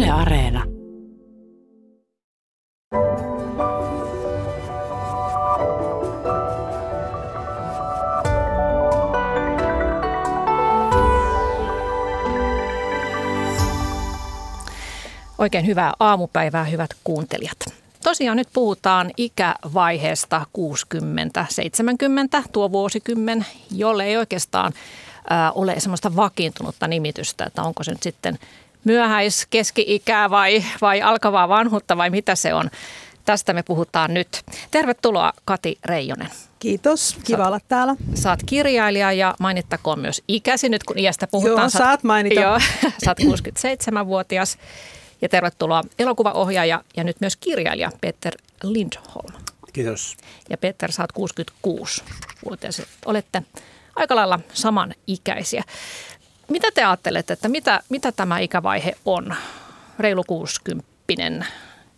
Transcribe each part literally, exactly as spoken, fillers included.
Yle Areena. Oikein hyvää aamupäivää, hyvät kuuntelijat. Tosiaan nyt puhutaan ikävaiheesta kuusikymmentä seitsemänkymmentä, tuo vuosikymmen, jolle ei oikeastaan ää, ole semmoista vakiintunutta nimitystä, että onko se nyt sitten myöhäis, keski-ikää vai, vai alkavaa vanhuutta vai mitä se on. Tästä me puhutaan nyt. Tervetuloa Kati Reijonen. Kiitos, kiva Sä, olla täällä. Sä oot kirjailija ja mainittakoon myös ikäsi nyt, kun iästä puhutaan. Joo, saat mainita. Joo, sä oot kuusikymmentäseitsemänvuotias. Ja tervetuloa elokuvaohjaaja ja nyt myös kirjailija Peter Lindholm. Kiitos. Ja Peter, sä oot kuusikymmentäkuusi-vuotias. Olette aika lailla samanikäisiä. Mitä te ajattelette, että mitä, mitä tämä ikävaihe on? Reilu kuusikymppinen.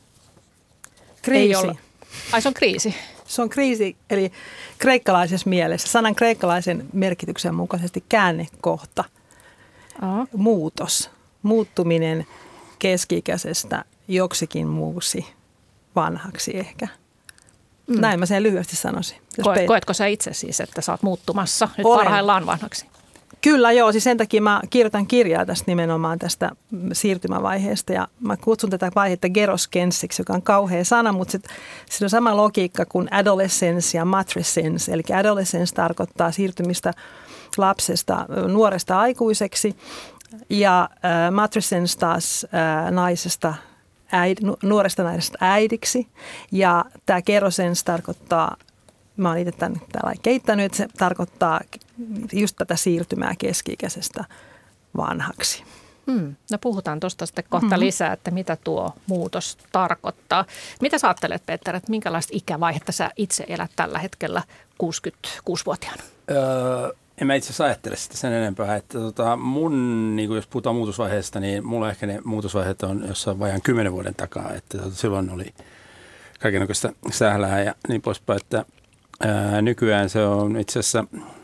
Kriisi. Ei Ai se on kriisi. Se on kriisi, eli kreikkalaisessa mielessä, sanan kreikkalaisen merkityksen mukaisesti käännekohta, Aha. muutos, muuttuminen keski-ikäisestä joksikin muuksi vanhaksi ehkä. Mm. Näin mä sen lyhyesti sanoisin. Koet, koetko sä itse siis, että sä oot muuttumassa nyt Olen. parhaillaan vanhaksi? Kyllä joo, siis sen takia mä kirjoitan kirjaa tästä nimenomaan tästä siirtymävaiheesta ja mä kutsun tätä vaihetta geroskensiksi, joka on kauhea sana, mutta sit, siinä on sama logiikka kuin adolescence ja matrescence, eli adolescence tarkoittaa siirtymistä lapsesta, nuoresta aikuiseksi ja äh, matrescence taas äh, naisesta, äid, nuoresta naisesta äidiksi ja tämä gerosense tarkoittaa, mä oon itse tämän täällä keittänyt, että se tarkoittaa just tätä siirtymää keski-ikäisestä vanhaksi. Hmm. No puhutaan tuosta sitten kohta mm-hmm. lisää, että mitä tuo muutos tarkoittaa. Mitä sä ajattelet, Peter, että minkälaista ikävaihetta sä itse elät tällä hetkellä kuusikymmentäkuusi-vuotiaana? Öö, en mä itse asiassa ajattele sitä sen enempää, että tota, mun, niin jos puhutaan muutosvaiheesta, niin mulla ehkä ne muutosvaiheet on jossain vajaan kymmenen vuoden takaa, että tota, silloin oli kaikenlaista sählää ja niin poispäin, että ää, nykyään se on itse asiassa,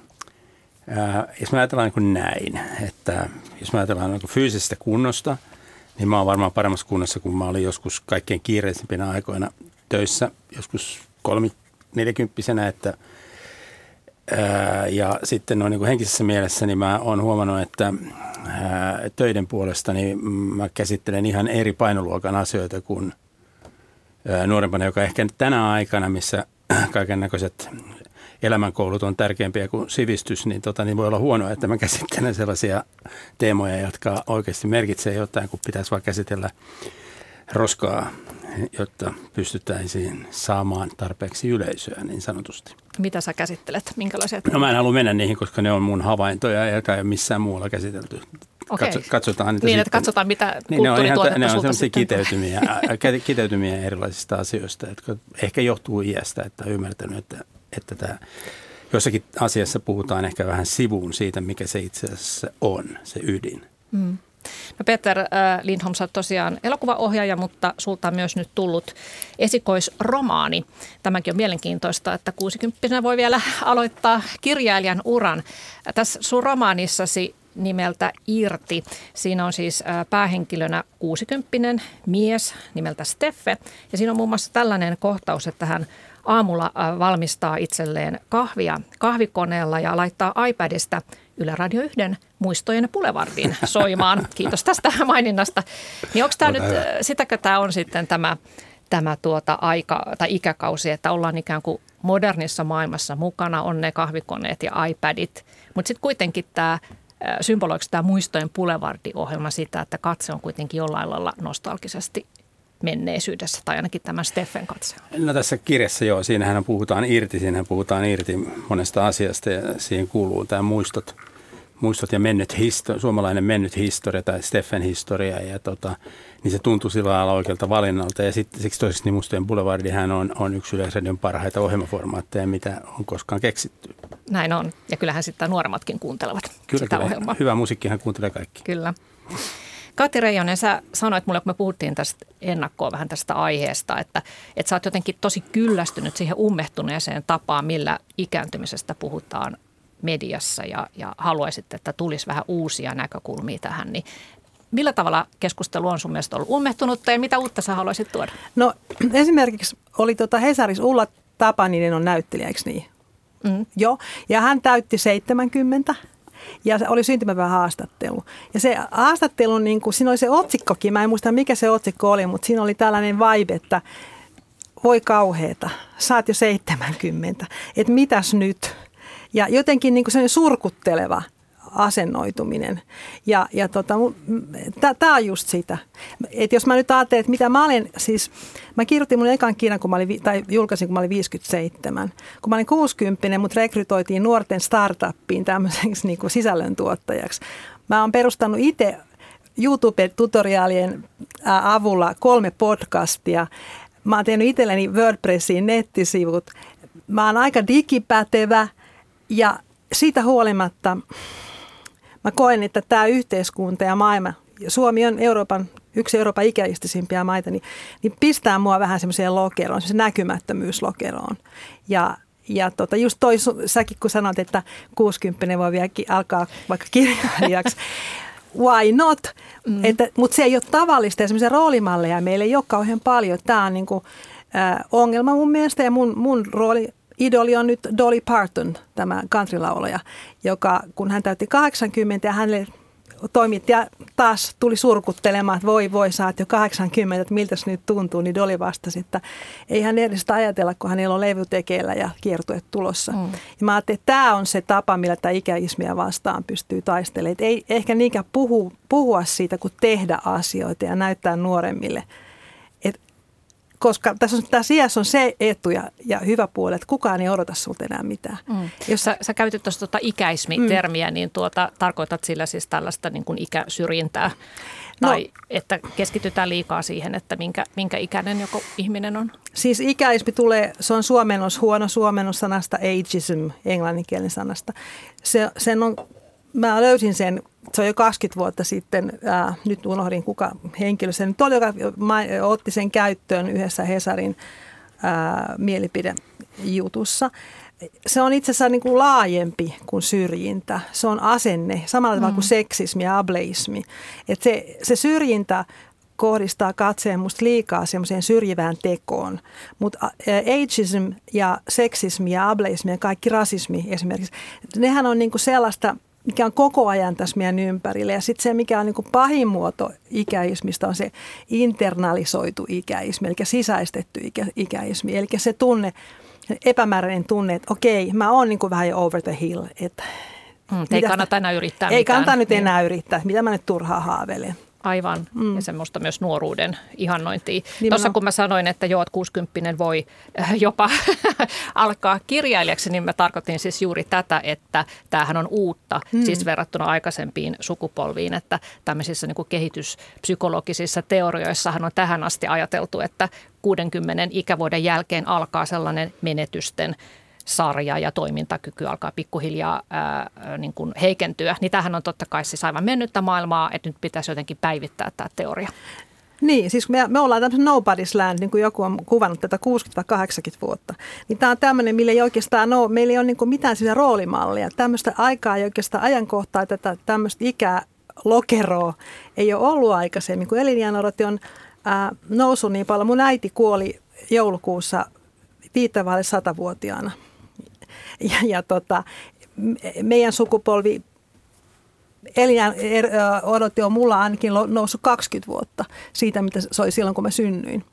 ää, jos mä ajatellaan niin kuin näin, että jos mä ajatellaan niin kuin fyysisestä kunnosta, niin mä oon varmaan paremmassa kunnossa, kun mä olin joskus kaikkein kiireisimpinä aikoina töissä, joskus kolmi, neljäkymppisenä, että ää, ja sitten no, niin kuin henkisessä mielessä niin mä oon huomannut, että ää, töiden puolesta niin mä käsittelen ihan eri painoluokan asioita kuin ää, nuorempana, joka ehkä tänä aikana, missä kaiken näköiset elämänkoulut on tärkeämpiä kuin sivistys, niin, tota, niin voi olla huonoa, että mä käsittelen sellaisia teemoja, jotka oikeasti merkitsee jotain, kun pitäisi vaan käsitellä roskaa, jotta pystyttäisiin saamaan tarpeeksi yleisöä niin sanotusti. Mitä sä käsittelet? Minkälaisia? No mä en halua mennä niihin, koska ne on mun havaintoja, eikä ole missään muualla käsitelty. Okei. Katso, katsotaan niitä niin, sitten. että katsotaan mitä niin, kulttuurituotetta ne on, sulta ne on sitten. kiteytymiä, kiteytymiä erilaisista asioista, jotka ehkä johtuu iästä, että on ymmärtänyt, että, että tämä, jossakin asiassa puhutaan ehkä vähän sivuun siitä, mikä se itse asiassa on, se ydin. Mm. No Peter äh, Lindholm, sä oot tosiaan elokuvaohjaaja, mutta sulta on myös nyt tullut esikoisromaani. Tämäkin on mielenkiintoista, että kuusikymppisenä voi vielä aloittaa kirjailijan uran. Tässä sun romaanissasi nimeltä Irti. Siinä on siis äh, päähenkilönä kuusikymppinen mies nimeltä Steffe. Ja siinä on muun muassa tällainen kohtaus, että hän aamulla äh, valmistaa itselleen kahvia kahvikoneella ja laittaa iPadista Yle Radio yhden muistojen Boulevardin soimaan. Kiitos tästä maininnasta. Niin onko tämä nyt, sitäkö tämä on sitten tämä, tämä tuota aika tai ikäkausi, että ollaan ikään kuin modernissa maailmassa mukana, on ne kahvikoneet ja iPadit, mutta sitten kuitenkin tämä, symboloiko tämä muistojen Boulevard-ohjelma sitä, että katse on kuitenkin jollain lailla nostalgisesti menneisyydessä, tai ainakin tämän Steffen katse. No tässä kirjassa joo, siinähän puhutaan irti, siinähän puhutaan irti monesta asiasta ja siihen kuuluu tämä muistot, muistot ja mennyt historia, suomalainen mennyt historia tai Steffen historia ja tota, niin se tuntuu sillä lailla oikealta valinnalta ja sitten siksi toiseksi niin Mustojen Boulevardihan on, on yksi Yleisradion parhaita ohjelmaformaatteja, mitä on koskaan keksitty. Näin on ja kyllähän sitten nuoremmatkin kuuntelevat kyllä, sitä kyllä. ohjelmaa. Hyvä musiikkihan kuuntelee kaikki. Kyllä. Kati Reijonen, sä sanoit mulle, kun me puhuttiin tästä ennakkoa vähän tästä aiheesta, että, että sä oot jotenkin tosi kyllästynyt siihen ummehtuneeseen tapaan, millä ikääntymisestä puhutaan mediassa ja, ja haluaisit, että tulisi vähän uusia näkökulmia tähän. Niin Millä tavalla keskustelu on sun mielestä ollut ummehtunutta ja mitä uutta sä haluaisit tuoda? No esimerkiksi oli tuota Hesaris Ulla Tapaninen on näyttelijä, eikö niin? Mm. Joo, ja hän täytti seitsemänkymmentä ja se oli syntymäpäivän haastattelu. Ja se haastattelu, niin kuin, siinä oli se otsikkokin, mä en muista mikä se otsikko oli, mutta siinä oli tällainen vibe, että voi kauheeta, sä oot jo seitsemänkymmentä, että mitäs nyt? Ja jotenkin niin kuin sellainen surkutteleva asennoituminen. Ja, ja tota, tämä on just sitä. Että jos mä nyt ajattelen, että mitä mä olen, siis mä kirjoitin mun ekan kirjan, kun mä olin, tai julkaisin, kun mä olin viisikymmentäseitsemän. Kun mä olin kuusikymmentä, mut rekrytoitiin nuorten startuppiin tämmöiseksi niin kuin sisällöntuottajaksi. Mä oon perustanut itse YouTube-tutoriaalien avulla kolme podcastia. Mä oon tehnyt itselleni WordPressiin nettisivut. Mä oon aika digipätevä ja siitä huolimatta mä koen, että tämä yhteiskunta ja maailma, Suomi on Euroopan, yksi Euroopan ikäistisimpiä maita, niin, niin pistää mua vähän semmoiseen lokeroon, semmoiseen näkymättömyyslokeroon. Ja, ja tota, just toi, säkin kun sanot, että kuusikymmentä voi vielä alkaa vaikka kirjailijaksi, why not? Mm. Mutta se ei ole tavallista ja semmoisia roolimalleja meillä ei ole kauhean paljon. Tämä on niinku, äh, ongelma mun mielestä ja mun, mun rooli, idoli on nyt Dolly Parton, tämä countrylaulaja, joka kun hän täytti kahdeksankymmentä ja hänelle toimittaja taas tuli surkuttelemaan, että voi voi sä oot jo kahdeksankymmentä, että miltä se nyt tuntuu, niin Dolly vastasi, että ei hän edes sitä ajatella, kun hänellä on levy tekeillä ja kiertueet tulossa. Mm. Ja mä ajattelin, että tämä on se tapa, millä tämä ikäismiä vastaan pystyy taistelemaan. Että ei ehkä niinkään puhu, puhua siitä, kuin tehdä asioita ja näyttää nuoremmille. Koska tässä, on, tässä iässä on se etu ja, ja hyvä puoli, että kukaan ei odota sulta enää mitään. Mm. Jos sä, sä käytit tuosta tuota ikäismi-termiä, mm. niin tuota, tarkoitat sillä siis tällaista niin kuin ikäsyrjintää? Tai no, että keskitytään liikaa siihen, että minkä, minkä ikäinen joku ihminen on? Siis ikäismi tulee, se on suomennos, huono suomennos sanasta ageism, englanninkielinen sanasta. Se, sen on, mä löysin sen. Se on jo kaksikymmentä vuotta sitten, ää, nyt unohdin kuka henkilö sen nyt oli, joka otti sen käyttöön yhdessä Hesarin ää, mielipidejutussa. Se on itse asiassa niin kuin laajempi kuin syrjintä. Se on asenne, samalla tavalla mm. kuin seksismi ja ableismi. Et se, se syrjintä kohdistaa katseen musta liikaa semmoiseen syrjivään tekoon. Mutta ageism ja seksismi ja ableismi ja kaikki rasismi esimerkiksi, nehän on niin kuin sellaista, mikä on koko ajan tässä meidän ympärillä. Ja sitten se, mikä on niin kuin pahin muoto ikäismistä, on se internalisoitu ikäismi, eli sisäistetty ikä, ikäismi. Eli se tunne, epämääräinen tunne, että okei, mä oon niin kuin vähän jo over the hill. Että mm, ei kannata enää yrittää Ei mitään. kannata nyt enää yrittää, mitä mä nyt turhaa haaveilen. Aivan, mm. ja semmoista myös nuoruuden ihannointia. Tuossa kun mä sanoin, että joo, että kuusikymppinen voi jopa alkaa kirjailijaksi, niin mä tarkoitin siis juuri tätä, että tämähän on uutta, mm. siis verrattuna aikaisempiin sukupolviin, että tämmöisissä niin kuin kehityspsykologisissa teorioissahan on tähän asti ajateltu, että kuudenkymmenen ikävuoden jälkeen alkaa sellainen menetysten sarja ja toimintakyky alkaa pikkuhiljaa ää, niin kuin heikentyä. Niin tämähän on totta kai siis aivan mennyttä maailmaa, että nyt pitäisi jotenkin päivittää tämä teoria. Niin, siis me, me ollaan tämmöisen nobody's land, niin kuin joku on kuvannut tätä kuusikymmentä kahdeksankymmentä vuotta. Niin tämä on tämmöinen, millä ei oikeastaan ole, meillä ei ole niin kuin mitään sitä roolimallia. Tämmöistä aikaa ei oikeastaan ajankohtaa, tätä tämmöistä ikälokeroa ei ole ollut aikaisemmin. Kun elinjäänodote on ää, noussut niin paljon. Mun äiti kuoli joulukuussa viittävaille satavuotiaana. Ja, ja tota, meidän sukupolvi elinjään odote on mulla ainakin noussut kaksikymmentä vuotta siitä, mitä se oli silloin, kun mä synnyin.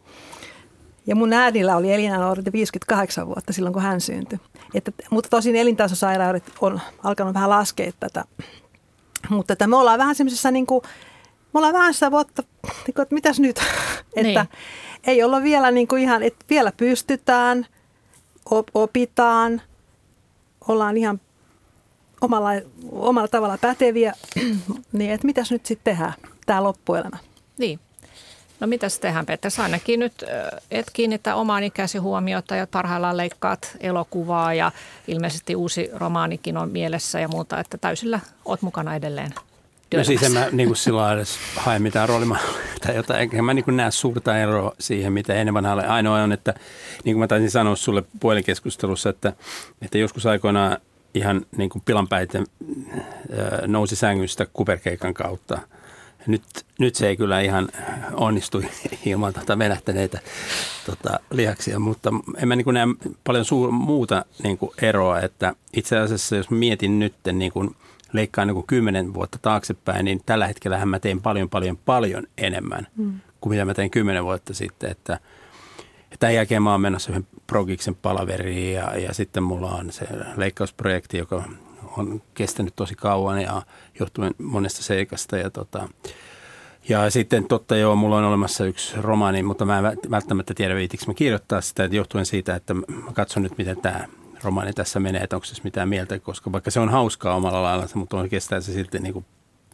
Ja mun äidillä oli elinjään odote viisikymmentäkahdeksan vuotta silloin, kun hän syntyi. Että, mutta tosin elintasosairaudet on alkanut vähän laskea tätä. Mutta että me ollaan vähän semmoisessa, niin kuin, me ollaan vähän sitä vuotta, että mitäs nyt? Niin. Että ei olla vielä niin kuin ihan, että vielä pystytään, op, opitaan, ollaan ihan omalla, omalla tavalla päteviä, niin että mitäs nyt sitten tehdään, tämä loppuelämä. Niin. No mitäs tehdään, Peter? Sä ainakin nyt et kiinnitä omaan ikäsi huomiota ja parhaillaan leikkaat elokuvaa ja ilmeisesti uusi romaanikin on mielessä ja muuta, että täysillä oot mukana edelleen. No siis en mä niin kuin silloin edes hae mitään roolimallia tai jotain, enkä mä niin kuin näe suurta eroa siihen, mitä ennen vanhalle. Ainoa on, että niin kuin mä taisin sanoa sulle puhelinkeskustelussa, että, että joskus aikoinaan ihan niin kuin pilanpäiten nousi sängystä kuperkeikan kautta. Nyt, nyt se ei kyllä ihan onnistu ilman tota venähtäneitä tota, lihaksia, mutta en mä niin kuin näe paljon suur, muuta niin kuin eroa, että itse asiassa jos mietin nyt niin kuin leikkaan niin kuin kymmenen vuotta taaksepäin, niin tällä hetkellä mä teen paljon, paljon, paljon enemmän mm. kuin mitä mä tein kymmenen vuotta sitten, että tämän jälkeen mä oon menossa yhden progiksen palaveriin ja, ja sitten mulla on se leikkausprojekti, joka on kestänyt tosi kauan ja johtuen monesta seikasta. Ja, tota, ja sitten totta joo, mulla on olemassa yksi romaani, mutta mä en välttämättä tiedä viitikö mä kirjoittaa sitä, että johtuen siitä, että mä katson nyt, miten tämä romaani tässä menee, että onko se mitään mieltä, koska vaikka se on hauskaa omalla lailla, mutta on, kestää se silti niin kuin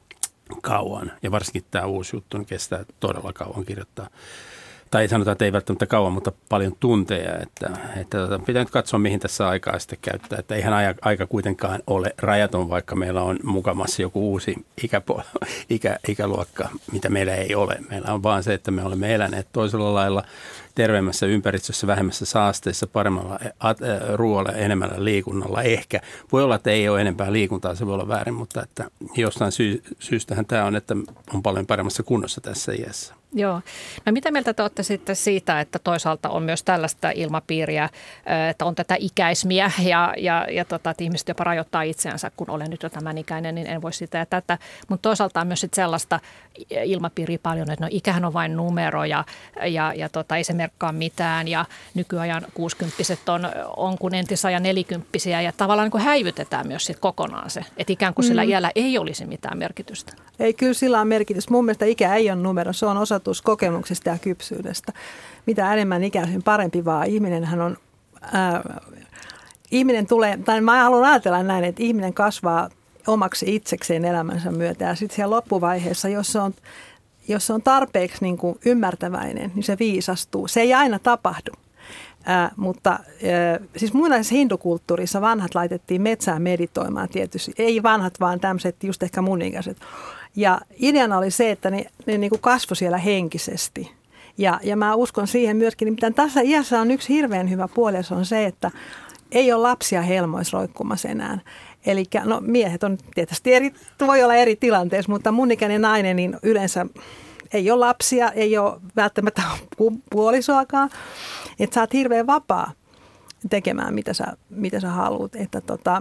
kauan. Ja varsinkin tämä uusi juttu niin kestää todella kauan kirjoittaa. Tai sanotaan, että ei välttämättä kauan, mutta paljon tunteja, että, että pitää nyt katsoa, mihin tässä aikaa sitten käyttää. Että eihän aika kuitenkaan ole rajaton, vaikka meillä on mukamassa joku uusi ikäpo- ikä, ikäluokka, mitä meillä ei ole. Meillä on vaan se, että me olemme eläneet toisella lailla terveemmässä ympäristössä, vähemmässä saasteissa, paremmalla ruoalla, enemmällä liikunnalla. Ehkä voi olla, että ei ole enempää liikuntaa, se voi olla väärin, mutta että jostain sy- syystähän tämä on, että on paljon paremmassa kunnossa tässä iässä. Joo. No mitä mieltä te olette sitten siitä, että toisaalta on myös tällaista ilmapiiriä, että on tätä ikäismiä ja, ja, ja tota, että ihmiset jopa rajoittaa itseänsä, kun olen nyt jo tämän ikäinen, niin en voi sitä ja tätä. Mutta toisaalta on myös sitten sellaista ilmapiiriä paljon, että no ikähän on vain numero ja, ja, ja tota, ei se merkkaa mitään ja nykyajan kuusikymppiset on, on kuin entisajan nelikymppisiä ja tavallaan niin kuin häivytetään myös sit kokonaan se, että ikään kuin sillä mm. iällä ei olisi mitään merkitystä. Ei, kyllä sillä on merkitys. Mun mielestä ikä ei ole numero, se on osoitus kokemuksesta ja kypsyydestä. Mitä enemmän ikää, sen parempi vaan. Ihminenhän on, ää, ihminen tulee, tai mä haluan ajatella näin, että ihminen kasvaa omaksi itsekseen elämänsä myötä. Ja sitten siellä loppuvaiheessa, jos se on, jos se on tarpeeksi niin kuin ymmärtäväinen, niin se viisastuu. Se ei aina tapahdu. Ää, mutta ää, siis muinaisessa hindukulttuurissa vanhat laitettiin metsään meditoimaan tietysti. Ei vanhat, vaan tämmöiset just ehkä mun ikäiset. Ja ideana oli se, että ne, ne niin kuin kasvoi siellä henkisesti. Ja, ja mä uskon siihen myöskin, mitä tässä iässä on yksi hirveän hyvä puoli, se on se, että ei ole lapsia helmoissa roikkumassa enää. Eli no miehet on tietysti eri, voi olla eri tilanteessa, mutta mun ikäinen nainen niin yleensä ei ole lapsia, ei ole välttämättä puolisoakaan. Että sä oot hirveän vapaa tekemään, mitä sä, mitä sä haluat. Että tota,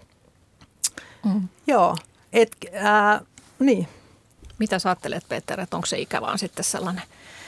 mm. joo, et, ää, niin. Mitä sä ajattelet, Peter, että onko se ikä vaan sitten sellainen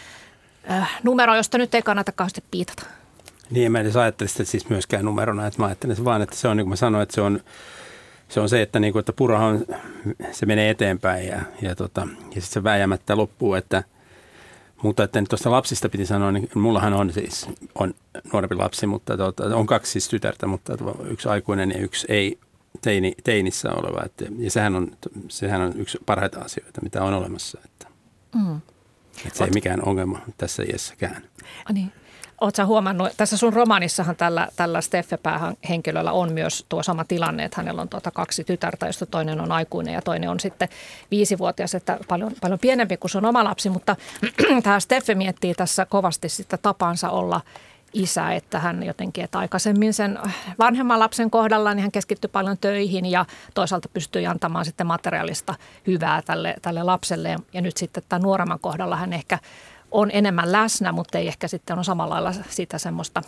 äh, numero, josta nyt ei kannata kauheasti piitata? Niin, en mä edes ajattele sitä siis myöskään numerona, että mä ajattelen se vaan, että se on niin kuin mä sanoin, että se on se, on se että, niin kuin, että purahan se menee eteenpäin ja, ja, tota, ja sitten se vääjäämättä loppuu, että mutta että tuosta lapsista piti sanoa, niin mullahan on siis on nuorempi lapsi, mutta tota, on kaksi siis tytärtä, mutta yksi aikuinen ja yksi ei teini, teinissä oleva. Että, ja sehän on, sehän on yksi parhaita asioita, mitä on olemassa. Että, mm. että se Oot... ei mikään ongelma tässä iässäkään. Oh, niin. Oletko huomannut, tässä sun romaanissahan tällä, tällä Steffe-päähän henkilöllä on myös tuo sama tilanne, että hänellä on tuota kaksi tytärtä, josta toinen on aikuinen ja toinen on sitten viisivuotias, että paljon, paljon pienempi kuin sun oma lapsi, mutta tämä Steffe miettii tässä kovasti sitä tapansa olla isä, että hän jotenkin, että aikaisemmin sen vanhemman lapsen kohdalla niin hän keskittyi paljon töihin ja toisaalta pystyi antamaan sitten materiaalista hyvää tälle, tälle lapselle ja nyt sitten tämän nuoremman kohdalla hän ehkä on enemmän läsnä, mutta ei ehkä sitten ole samalla lailla sitä semmoista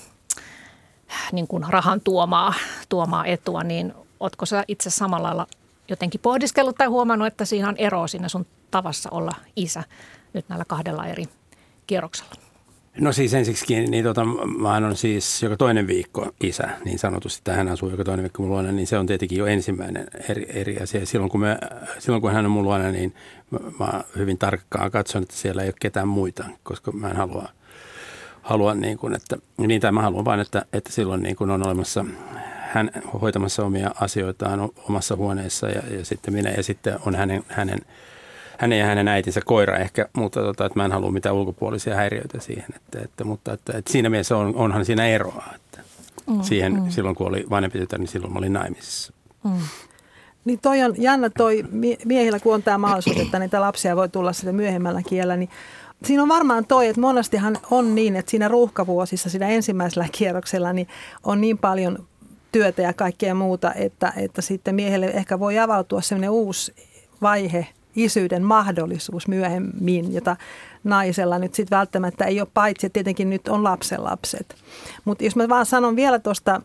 niin kuin rahan tuomaa, tuomaa etua, niin ootko sä itse samalla lailla jotenkin pohdiskellut tai huomannut, että siinä on ero siinä sun tavassa olla isä nyt näillä kahdella eri kierroksella? No siis ensiksikin, niin tota, mä on siis joka toinen viikko isä, niin sanotusti, että hän asuu joka toinen viikko mun luona, niin se on tietenkin jo ensimmäinen eri, eri asia. Silloin kun, me, silloin kun hän on mun luona, niin mä, mä hyvin tarkkaan katson, että siellä ei ole ketään muita, koska mä en halua, halua niin kuin, että, niin tai mä haluan vain, että, että silloin niin kuin on olemassa hän hoitamassa omia asioitaan omassa huoneessa ja, ja sitten minä ja sitten on hänen, hänen hänen ja hänen äitinsä koira ehkä, mutta tota, että mä en halua mitään ulkopuolisia häiriöitä siihen. Että, että, mutta että, että siinä mielessä on, onhan siinä eroa. Että mm, siihen, mm. Silloin kun oli vanhempi tytär, niin silloin mä olin naimisissa. Mm. Niin toi on jännä toi miehillä, kun on tämä mahdollisuus, että niitä lapsia voi tulla sille myöhemmällä kielellä, niin siinä on varmaan toi, että monestihan on niin, että siinä ruuhkavuosissa, siinä ensimmäisellä kierroksella, niin on niin paljon työtä ja kaikkea muuta, että, että sitten miehelle ehkä voi avautua sellainen uusi vaihe isyyden mahdollisuus myöhemmin, jota naisella nyt sitten välttämättä ei ole, paitsi että tietenkin nyt on lapsenlapset. Mutta jos mä vaan sanon vielä tuosta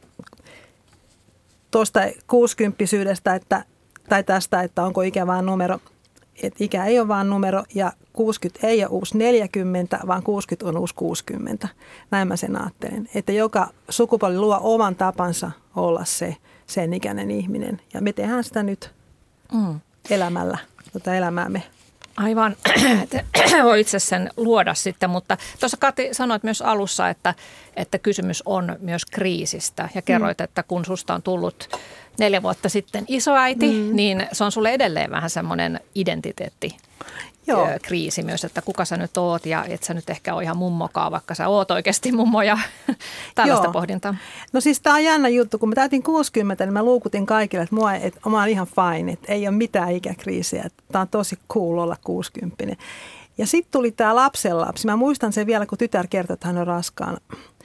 tuosta kuusikymppisyydestä, että, tai tästä, että onko ikä vaan numero, että ikä ei ole vaan numero ja kuusikymmentä ei ole uusi neljäkymmentä, vaan kuusikymmentä on uusi kuusikymmentä. Näin mä sen ajattelen, että joka sukupuoli luo oman tapansa olla se sen ikäinen ihminen ja me tehdään sitä nyt mm. elämällä, tota elämäämme. Aivan, voi itse sen luoda sitten, mutta tuossa Kati sanoit myös alussa, että, että kysymys on myös kriisistä ja kerroit, mm. että kun susta on tullut neljä vuotta sitten isoäiti, mm. niin se on sulle edelleen vähän semmoinen identiteetti. Joo. Kriisi myös, että kuka sä nyt oot ja et sä nyt ehkä ole ihan mummokaa, vaikka sä oot oikeasti mummo ja tällaista Joo. pohdintaa. No siis tää on jännä juttu, kun mä täytin kuusikymmentä, niin mä luukutin kaikille, että mua, että mä oon ihan fine, että ei ole mitään ikäkriisiä, että tää on tosi cool olla kuusikymppinen. Ja sitten tuli tää lapsenlapsi, mä muistan sen vielä, kun tytär kertoi, että hän on raskaana.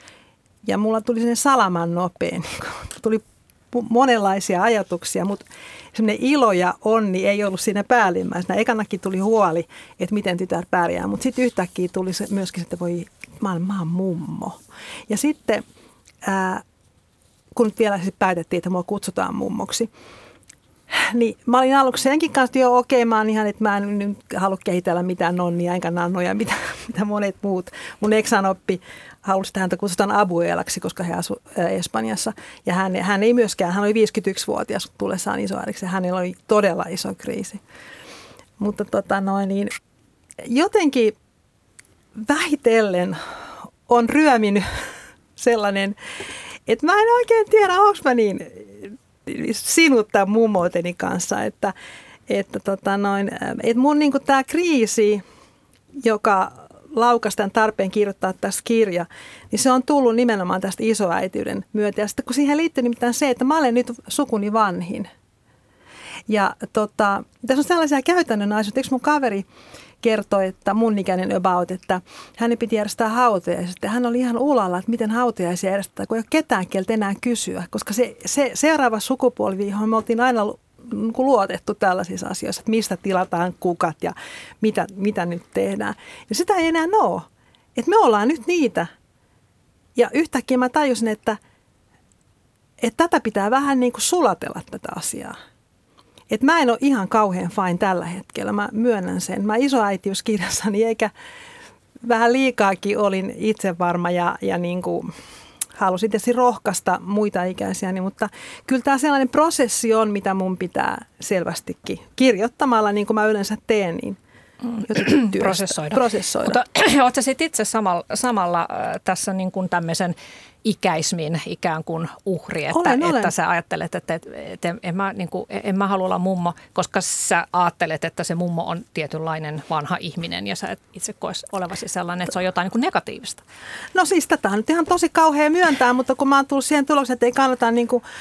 Ja mulla tuli sen salaman nopea, niin tuli monenlaisia ajatuksia, mutta semmoinen ilo ja onni ei ollut siinä päällimmäisenä. Ekanakin tuli huoli, että miten tytär pärjää, mutta sitten yhtäkkiä tuli se myöskin, että voi, mä olen, mä olen mummo. Ja sitten, ää, kun nyt vielä sitten päätettiin, että mua kutsutaan mummoksi, niin mä olin aluksi senkin kanssa, että joo okei, mä oon ihan, että mä en nyt halua kehitellä mitään nonnia enkä nannoja, mitä, mitä monet muut. Mun eksanoppi halusi, että häntä kutsutaan abuelaksi, koska he asuivat Espanjassa. Ja hän, hän ei myöskään, hän oli viisikymmentäyksivuotias tullessaan isoäidiksi ja hänellä oli todella iso kriisi. Mutta tota noin, niin jotenkin vähitellen on ryöminyt sellainen, että mä en oikein tiedä, onko mä niin sinuttaa mummouteni kanssa, että, että, tota noin, että mun niinku tää kriisi, joka laukasi tämän tarpeen kirjoittaa tässä kirja, niin se on tullut nimenomaan tästä isoäitiyden myötä. Ja sitten kun siihen liittyy nimittäin se, että mä olen nyt sukuni vanhin. Ja tota, tässä on sellaisia käytännön asioita. Yksi mun kaveri kertoi, että mun ikäinen about, että hänen piti järjestää hautajaisia. Ja hän oli ihan ulalla, että miten hautajaisia järjestetään, kun ei ole ketään kieltä enää kysyä. Koska se, se seuraava sukupolvi, johon me oltiin aina luotettu tällaisissa asioissa, että mistä tilataan kukat ja mitä, mitä nyt tehdään. Ja sitä ei enää ole. Että me ollaan nyt niitä. Ja yhtäkkiä mä tajusin, että, että tätä pitää vähän niin kuin sulatella tätä asiaa. Että mä en ole ihan kauhean fine tällä hetkellä, mä myönnän sen. Mä isoäitiyskirjassani eikä vähän liikaakin olin itsevarma ja, ja niin kuin halusin tietysti rohkaista muita ikäisiäni, mutta kyllä tämä sellainen prosessi on, mitä mun pitää selvästikin kirjoittamalla, niin kuin mä yleensä teen, niin jotenkin prosessoida. prosessoida. Mutta oletko sitten itse samalla, samalla tässä niin kuin tämmöisen ikäismin ikään kuin uhri, että, olen, että olen. sä ajattelet, että, että en, mä, niin kuin, en mä halua olla mummo, koska sä ajattelet, että se mummo on tietynlainen vanha ihminen ja sä et itse koes olevasi sellainen, että se on jotain niin kuin negatiivista. No siis tätä on nyt ihan tosi kauhea myöntää, mutta kun mä oon tullut siihen tulokseen, että ei kannata niin kuin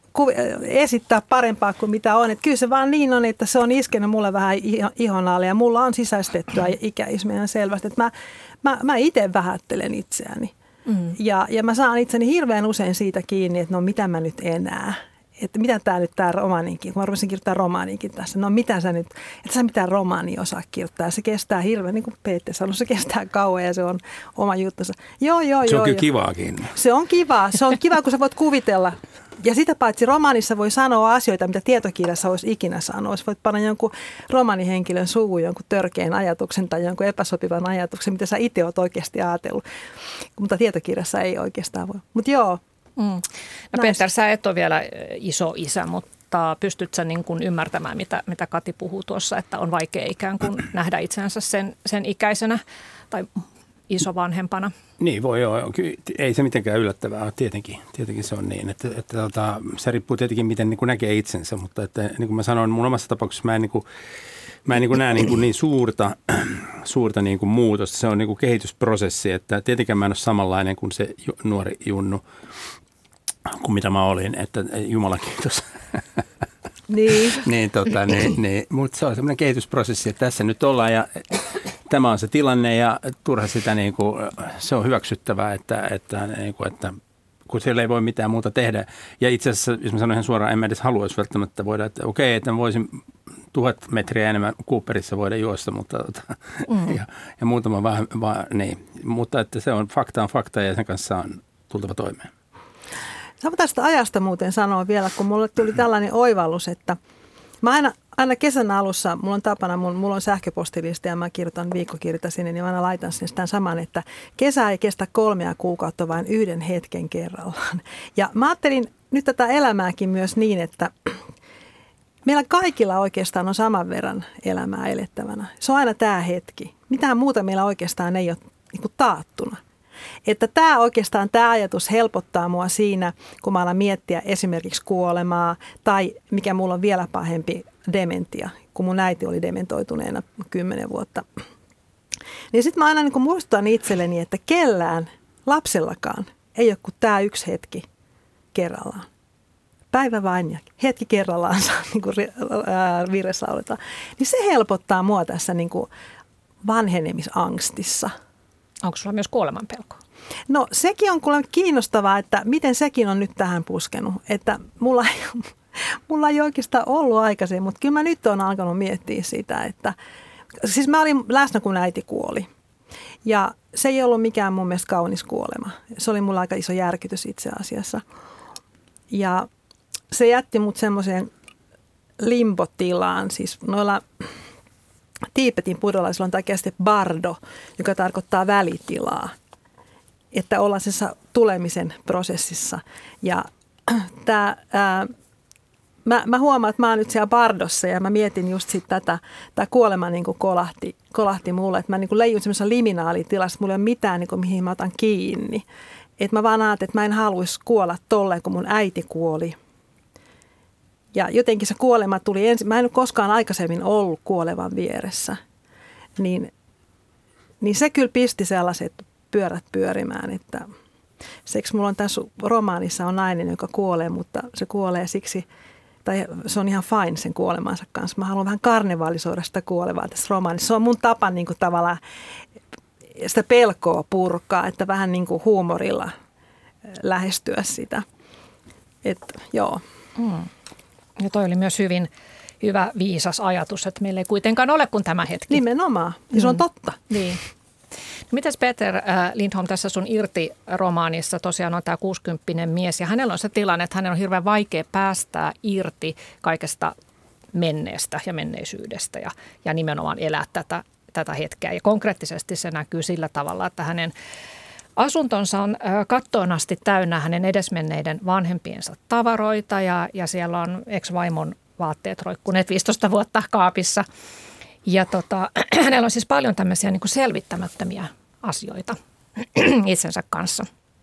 esittää parempaa kuin mitä on. Että kyllä se vaan niin on, että se on iskenyt mulle vähän ihon alle ja mulla on sisäistettyä ikäismiä selvästi. Että mä, mä, mä itse vähättelen itseäni. Mm. Ja, ja mä saan itseni hirveän usein siitä kiinni, että no mitä mä nyt enää. Että mitä tää nyt tää romaanikin, kun mä rupesin kirjoittaa romaanikin tässä. No mitä sä nyt, että sä mitään romaania osaa kirjoittaa. Se kestää hirveän, niin kuin Peette sanoi, se kestää kauan ja se on oma juttunsa. Joo, joo, se joo. on kyllä joo. kivaakin. Se on kivaa. Se on kiva, kun sä voit kuvitella. Ja sitä paitsi romaanissa voi sanoa asioita, mitä tietokirjassa olisi ikinä sanoa. Sä voit panna jonkun romaanihenkilön suuhun jonkun törkeän ajatuksen tai jonkun epäsopivan ajatuksen, mitä sä itse oot oikeasti ajatellut. Mutta tietokirjassa ei oikeastaan voi. Mutta joo. Mm. No Peter, sä et ole vielä iso isä, mutta pystyt sä niin kuin ymmärtämään, mitä, mitä Kati puhuu tuossa, että on vaikea ikään kuin nähdä itsensä sen, sen ikäisenä tai isovanhempana? Niin voi joo. Ei se mitenkään yllättävää ole. Tietenkin, tietenkin se on niin. Että, että, että, se riippuu tietenkin, miten niin kuin näkee itsensä, mutta että, niin kuin mä sanoin, mun omassa tapauksessa mä en, niin kuin, mä en niin kuin näe niin, kuin niin suurta, suurta niin kuin muutosta. Se on niin kuin kehitysprosessi, että tietenkään mä en ole samanlainen kuin se nuori Junnu, kuin mitä mä olin, että Jumalan kiitos. Niin. niin, tota, niin, niin. Mutta se on semmoinen kehitysprosessi, että tässä nyt ollaan ja tämä on se tilanne ja turha sitä, niin kuin, se on hyväksyttävää, että, että, niin kuin, että kun siellä ei voi mitään muuta tehdä. Ja itse asiassa, jos mä sanon ihan suoraan, en mä edes haluaisi välttämättä voida, että okei, että mä voisin tuhat metriä enemmän Cooperissa voida juosta, mutta mm. ja, ja muutama vähän, vaan, niin. Mutta että se on fakta on fakta ja sen kanssa on tultava toimeen. Saanko tästä ajasta muuten sanoa vielä, kun mulle tuli tällainen oivallus, että mä aina, aina kesän alussa, mulla on tapana, mulla on sähköpostilista ja mä kirjoitan viikkokirjoita sinne, niin mä aina laitan sinne tämän saman, että kesä ei kestä kolmea kuukautta, vaan yhden hetken kerrallaan. Ja mä ajattelin nyt tätä elämääkin myös niin, että meillä kaikilla oikeastaan on saman verran elämää elettävänä. Se on aina tämä hetki. Mitään muuta meillä oikeastaan ei ole niin kuin taattuna. Että tämä oikeastaan, tämä ajatus helpottaa mua siinä, kun mä alan miettiä esimerkiksi kuolemaa tai mikä mulla on vielä pahempi, dementia, kun mun äiti oli dementoituneena kymmenen vuotta. Niin sitten mä aina niin kuin muistutan itselleni, että kellään lapsellakaan ei ole kuin tämä yksi hetki kerrallaan. Päivä vain ja hetki kerrallaan saa niin kuin virressä lauletaan. Niin se helpottaa mua tässä niin kuin vanhenemisangstissa. Onko sulla myös kuolemanpelkoa? No sekin on kuule kiinnostavaa, että miten sekin on nyt tähän puskenut. Että mulla ei, mulla ei oikeastaan ollut aikaisemmin, mutta kyllä mä nyt olen alkanut miettiä sitä, että siis mä olin läsnä, kun äiti kuoli. Ja se ei ollut mikään mun mielestä kaunis kuolema. Se oli mulla aika iso järkytys itse asiassa. Ja se jätti mut semmoiseen limbotilaan, siis noilla Tiibetin buddhalaisilla on tämä käsite bardo, joka tarkoittaa välitilaa, että ollaan sen tulemisen prosessissa. Ja tämä, ää, mä, mä huomaan, että mä oon nyt siellä bardossa ja mä mietin just sit tätä, tämä kuolema niin kuin kolahti, kolahti mulle, että mä niin kuin leijun semmoisessa liminaalitilassa, mulla ei ole mitään, niin kuin, mihin mä otan kiinni. Että mä vaan ajattelin, että mä en haluaisi kuolla tolleen, kun mun äiti kuoli. Ja jotenkin se kuolema tuli ensin. Mä en ole koskaan aikaisemmin ollut kuolevan vieressä. Niin, niin se kyllä pisti sellaiset pyörät pyörimään, että siksi mulla on tässä romaanissa on nainen, joka kuolee, mutta se kuolee siksi, tai se on ihan fine sen kuolemansa kanssa. Mä haluan vähän karnevalisoida sitä kuolevaa tässä romaanissa. Se on mun tapa niin kuin tavallaan sitä pelkoa purkaa, että vähän niin kuin huumorilla lähestyä sitä. Että joo. Mm. Ja toi oli myös hyvin hyvä viisas ajatus, että meillä ei kuitenkaan ole kuin tämä hetki. Nimenomaan. Ja se on totta. Mm. Niin. No mitäs Peter äh, Lindholm tässä sun Irti-romaanissa tosiaan on tämä kuusikymppinen mies ja hänellä on se tilanne, että hänellä on hirveän vaikea päästää irti kaikesta menneestä ja menneisyydestä ja, ja nimenomaan elää tätä, tätä hetkeä. Ja konkreettisesti se näkyy sillä tavalla, että hänen asuntonsa on kattoon asti täynnä hänen edesmenneiden vanhempiensa tavaroita ja, ja siellä on ex-vaimon vaatteet roikkuneet viisitoista vuotta kaapissa. Ja tota, hänellä on siis paljon tämmöisiä niin kuin selvittämättömiä asioita itsensä kanssa.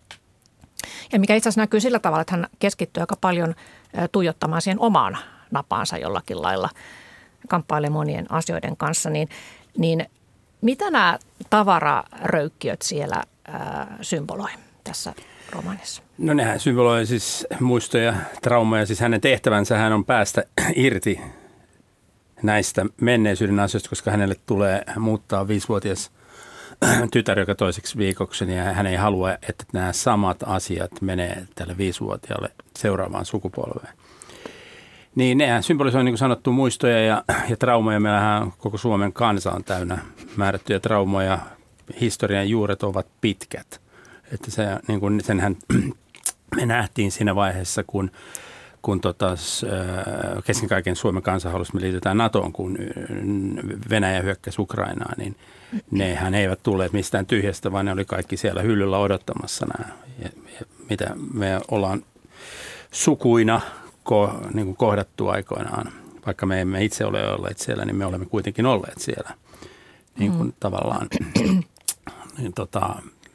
Ja mikä itse asiassa näkyy sillä tavalla, että hän keskittyy aika paljon tuijottamaan siihen omaan napaansa jollakin lailla, kamppailee monien asioiden kanssa, niin, niin mitä nämä tavararöykkiöt siellä ää, symboloi tässä romaanissa? No nehän symboloi siis muistoja, traumaja. Siis hänen tehtävänsä hän on päästä irti näistä menneisyyden asioista, koska hänelle tulee muuttaa viisivuotias tytär joka toiseksi viikoksi. Ja hän ei halua, että nämä samat asiat menee tälle viisivuotiaalle seuraavaan sukupolveen. Niin nehän symbolisoi niin kuin sanottu muistoja ja, ja traumoja. Meillähän koko Suomen kansa on täynnä määrättyjä traumoja. Historian juuret ovat pitkät. Että se, niin kuin, senhän me nähtiin siinä vaiheessa, kun, kun tota, kesken kaiken Suomen kansa halusi, me liitytään NATOon, kun Venäjä hyökkäsi Ukrainaan, niin nehän eivät tulleet mistään tyhjästä, vaan ne oli kaikki siellä hyllyllä odottamassa nämä, ja, ja mitä me ollaan sukuina ko, niin kuin kohdattu aikoinaan. Vaikka me emme itse ole olleet siellä, niin me olemme kuitenkin olleet siellä niin kuin mm. tavallaan. Niin, tota,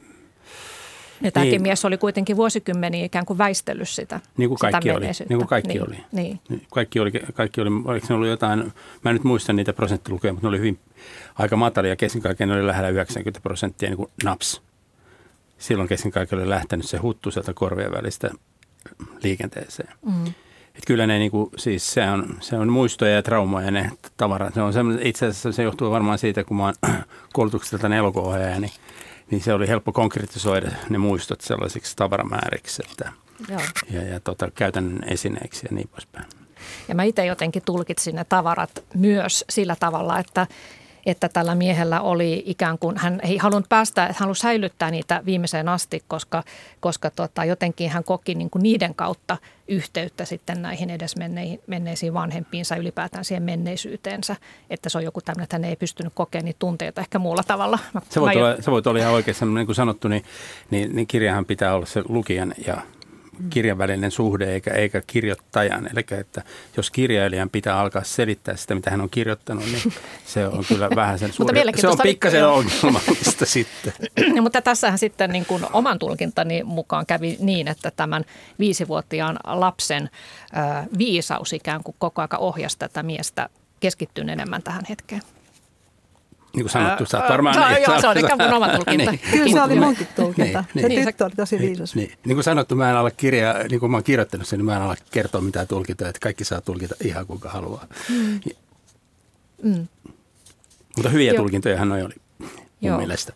ja tämäkin niin, mies oli kuitenkin vuosikymmeniä ikään kuin väistellyt sitä. Niin kuin kaikki oli. Niin kuin kaikki niin, oli. Niin. Kaikki oli. Kaikki oli. Oliko ne ollut jotain, mä en nyt muista niitä prosenttilukuja, mutta ne oli hyvin aika matalia. Kesken kaiken oli lähellä yhdeksänkymmentä prosenttia niin kuin naps. Silloin kesken kaiken oli lähtenyt se huttu sieltä korvien välistä liikenteeseen. Mm. että kyllä ne niinku, siis se on, se on muistoja ja traumoja ne tavarat. Se on itse asiassa se johtuu varmaan siitä, kun mä oon koulutukselta elokuvaohjaaja, niin, niin se oli helppo konkretisoida ne muistot sellaisiksi tavaramääriksi että, Joo. ja, ja tota, käytännön esineeksi ja niin poispäin. Ja mä itse jotenkin tulkitsin ne tavarat myös sillä tavalla, että että tällä miehellä oli ikään kuin, hän ei halunnut päästä, hän halusi säilyttää niitä viimeiseen asti, koska, koska tota, jotenkin hän koki niin kuin niiden kautta yhteyttä sitten näihin edes menneisiin vanhempiinsa, ylipäätään siihen menneisyyteensä, että se on joku tämmöinen, että hän ei pystynyt kokemaan niitä tunteita ehkä muulla tavalla. Mä, se, voit mä... olla, se voit olla ihan oikeassa, niin kuin sanottu, niin, niin, niin kirjahan pitää olla se lukijan ja kirjan välinen suhde eikä, eikä kirjoittajan. Eli että jos kirjailijan pitää alkaa selittää sitä, mitä hän on kirjoittanut, niin se on kyllä vähän sen suuri. Se on pikkasen ongelmallista sitten. No, mutta tässähän sitten niin kuin oman tulkintani mukaan kävi niin, että tämän viisivuotiaan lapsen äh, viisaus ikään kuin koko ajan ohjasi tätä miestä keskittyyn enemmän tähän hetkeen. Niin kuin sanottu, sä oot varmaan... No, joo, se on ikään kuin oma tulkinta. niin. Kyllä se oli munkin tulkinta. Niin, se niin. tyttö oli tosi viisas. Niin, niin kuin sanottu, mä en ala kirjaa, niin kuin mä oon kirjoittanut sen, niin mä en ala kertoa mitään tulkintoja, että kaikki saa tulkita ihan kuinka haluaa. Mm. Mm. Mutta hyviä joo. tulkintojahan noi oli mun joo. mielestä.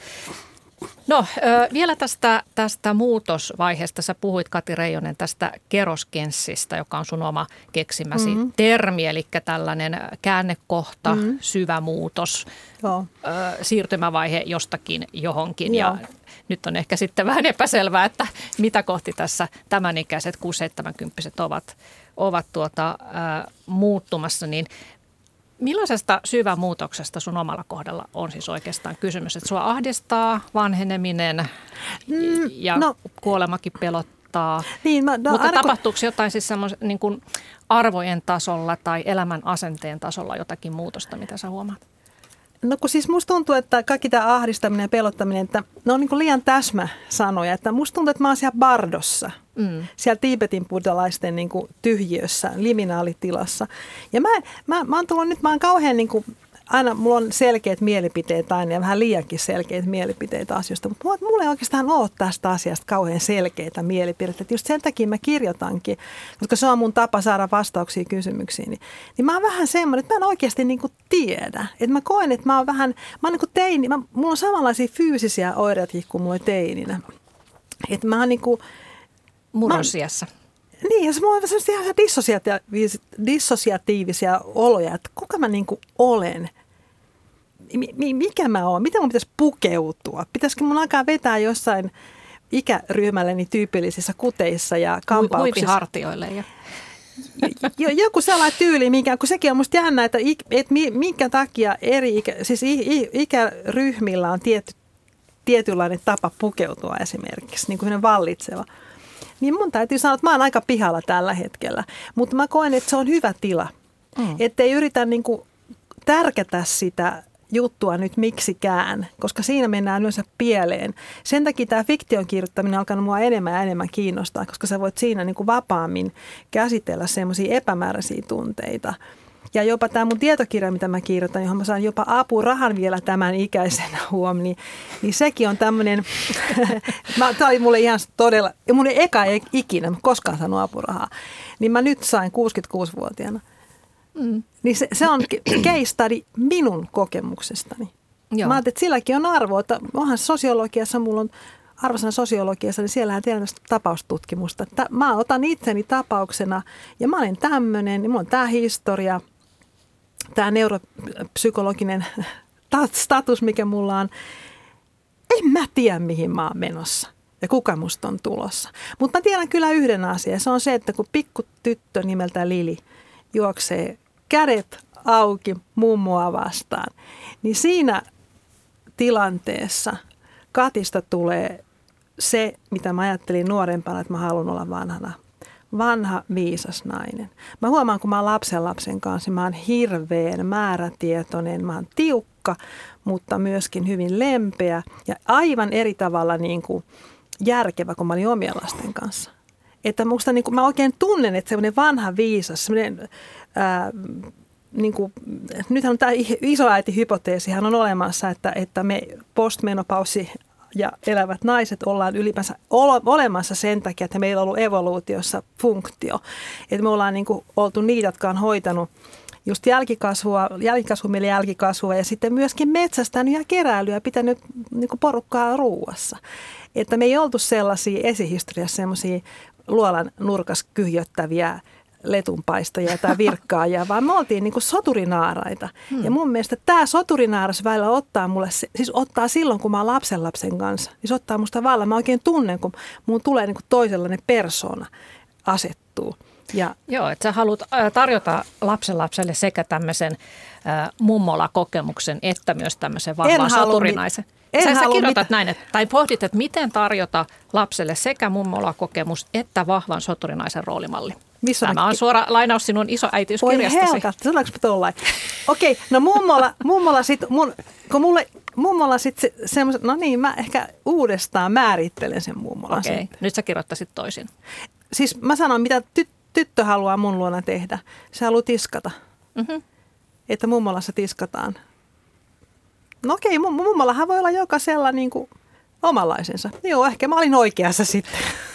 No vielä tästä, tästä muutosvaiheesta. Sä puhuit, Kati Reijonen, tästä keroskenssistä, joka on sun oma keksimäsi mm-hmm. termi, eli tällainen käännekohta, mm-hmm. syvä muutos, Joo. siirtymävaihe jostakin johonkin. Joo. Ja nyt on ehkä sitten vähän epäselvää, että mitä kohti tässä tämän ikäiset kuusi seitsemänkymmentä ovat, ovat tuota, ää, muuttumassa, niin millaisesta syvän muutoksesta sun omalla kohdalla on siis oikeastaan kysymys? Että sua ahdistaa vanheneminen mm, ja no, kuolemakin pelottaa, niin, no, no, mutta arko... tapahtuuko jotain siis semmos, niin kuin arvojen tasolla tai elämän asenteen tasolla jotakin muutosta, mitä sä huomaat? No kun siis musta tuntuu, että kaikki tämä ahdistaminen ja pelottaminen, että ne on niin kuin liian täsmäsanoja. Että musta tuntuu, että mä oon siellä bardossa, mm. siellä Tiibetin buddhalaisten niin kuin tyhjiössä, liminaalitilassa. Ja mä, mä, mä oon tullut nyt, mä oon kauhean niin kuin, aina mulla on selkeät mielipiteet aina ja vähän liiankin selkeät mielipiteitä asioista, mutta mulla ei oikeastaan ole tästä asiasta kauhean selkeitä mielipiteitä. Just sen takia mä kirjoitankin, koska se on mun tapa saada vastauksia kysymyksiin. Niin, niin mä oon vähän semmoinen, että mä en oikeasti niin kuin tiedä. Että mä koen, että mä oon vähän, mä oon niin kuin teini, mä, mulla on samanlaisia fyysisiä oireita kuin mulla teininä. Että mä oon niin kuin... Murrosiassa. Niin, ja se mulla on ihan dissosiatiivisia, dissosiatiivisia oloja, että kuka mä niin kuin olen. Mikä mä oon? Miten mun pitäisi pukeutua? Pitäisikö mun alkaa vetää jossain ikäryhmälleni tyypillisissä kuteissa ja kampauksissa? Huipihartioille. Ja. Joku sellainen tyyli, minkä, kun sekin on musta jännä, että, että minkä takia eri ikä, siis ikäryhmillä on tietty, tietynlainen tapa pukeutua esimerkiksi, niin kuin vallitseva. Niin mun täytyy sanoa, että mä oon aika pihalla tällä hetkellä, mutta mä koen, että se on hyvä tila. Mm. Että ei yritä niin kuin tärkätä sitä juttua nyt miksikään, koska siinä mennään yleensä pieleen. Sen takia tämä fiktion kirjoittaminen on alkanut mua enemmän ja enemmän kiinnostaa, koska sä voit siinä niin kuin vapaammin käsitellä semmoisia epämääräisiä tunteita. Ja jopa tämä mun tietokirja, mitä mä kirjoitan, johon mä saan jopa apurahan vielä tämän ikäisenä huom, niin, niin sekin on tämmöinen, tämä oli mulle ihan todella, mun ei eka ei ikinä, mä koskaan saanut apurahaa, niin mä nyt sain kuusikymmentäkuusivuotiaana. Mm. Niin se, se on case study minun kokemuksestani. Joo. Mä ajattelin, että silläkin on arvoa, että onhan sosiologiassa, mulla on arvosana sosiologiassa, niin siellähän tehdään tapaustutkimusta. Mä otan itseni tapauksena ja mä olen tämmöinen, niin mulla on tämä historia, tämä neuropsykologinen status, mikä mulla on. En mä tiedä, mihin mä oon menossa ja kuka musta on tulossa. Mutta mä tiedän kyllä yhden asian. Se on se, että kun pikku tyttö nimeltä Lili juoksee kädet auki mummoa vastaan, niin siinä tilanteessa Katista tulee se, mitä mä ajattelin nuorempana, että mä haluan olla vanhana. Vanha, viisas nainen. Mä huomaan, kun mä oon lapsen lapsen kanssa, mä oon hirveän määrätietoinen, mä oon tiukka, mutta myöskin hyvin lempeä ja aivan eri tavalla niin kuin järkevä, kun mä olin omien lasten kanssa. Että musta niin kuin, mä oikein tunnen, että semmoinen vanha viisas, semmoinen, ää, niin kuin, nythän on tämä isoäiti-hypoteesihan on olemassa, että, että me postmenopausi ja elävät naiset ollaan ylipäänsä olemassa sen takia, että meillä on ollut evoluutiossa funktio. Että me ollaan niin kuin oltu niitä, jotka on hoitanut just jälkikasvua, jälkikasvua meille jälkikasvua ja sitten myöskin metsästänyt ja keräilyä ja pitänyt niin kuin porukkaa ruuassa. Että me ei oltu sellaisia esihistoriassa semmoisia luolan nurkas kyhjöttäviä letunpaistajia tai virkkaajia, vaan me oltiin niin kuin soturinaaraita. Hmm. Ja mun mielestä tämä soturinaaras välillä ottaa mulle, siis ottaa silloin, kun mä oon lapsenlapsen kanssa, niin se ottaa musta vallan. Mä oikein tunnen, kun mun tulee niin kuin toisenlainen persoona asettuu. Ja joo, että sä haluat tarjota lapsenlapselle sekä tämmöisen äh, mummola-kokemuksen että myös tämmöisen vahvan soturinaisen. En sä, sä kirjoitat mitä. näin, että, tai pohdit, että miten tarjota lapselle sekä mummola-kokemus että vahvan soturinaisen roolimalli. Missä Tämä on suora lainaus sinun isoäitiyskirjastasi. Oi helkat, sanoinko tuollain? Okei, no mummola, mummola sitten, mun, kun mulle mummola sitten se, semmoiset, no niin, mä ehkä uudestaan määrittelen sen mummola. Okei, sitten. Nyt sä kirjoittaisit toisin. Siis mä sanon, mitä ty, tyttö haluaa mun luona tehdä. Se haluaa tiskata. Mm-hmm. Että mummolassa tiskataan. No okei, mummollahan voi olla jokaisella niin kuin omanlaisensa. Joo, ehkä mä olin oikeassa sitten.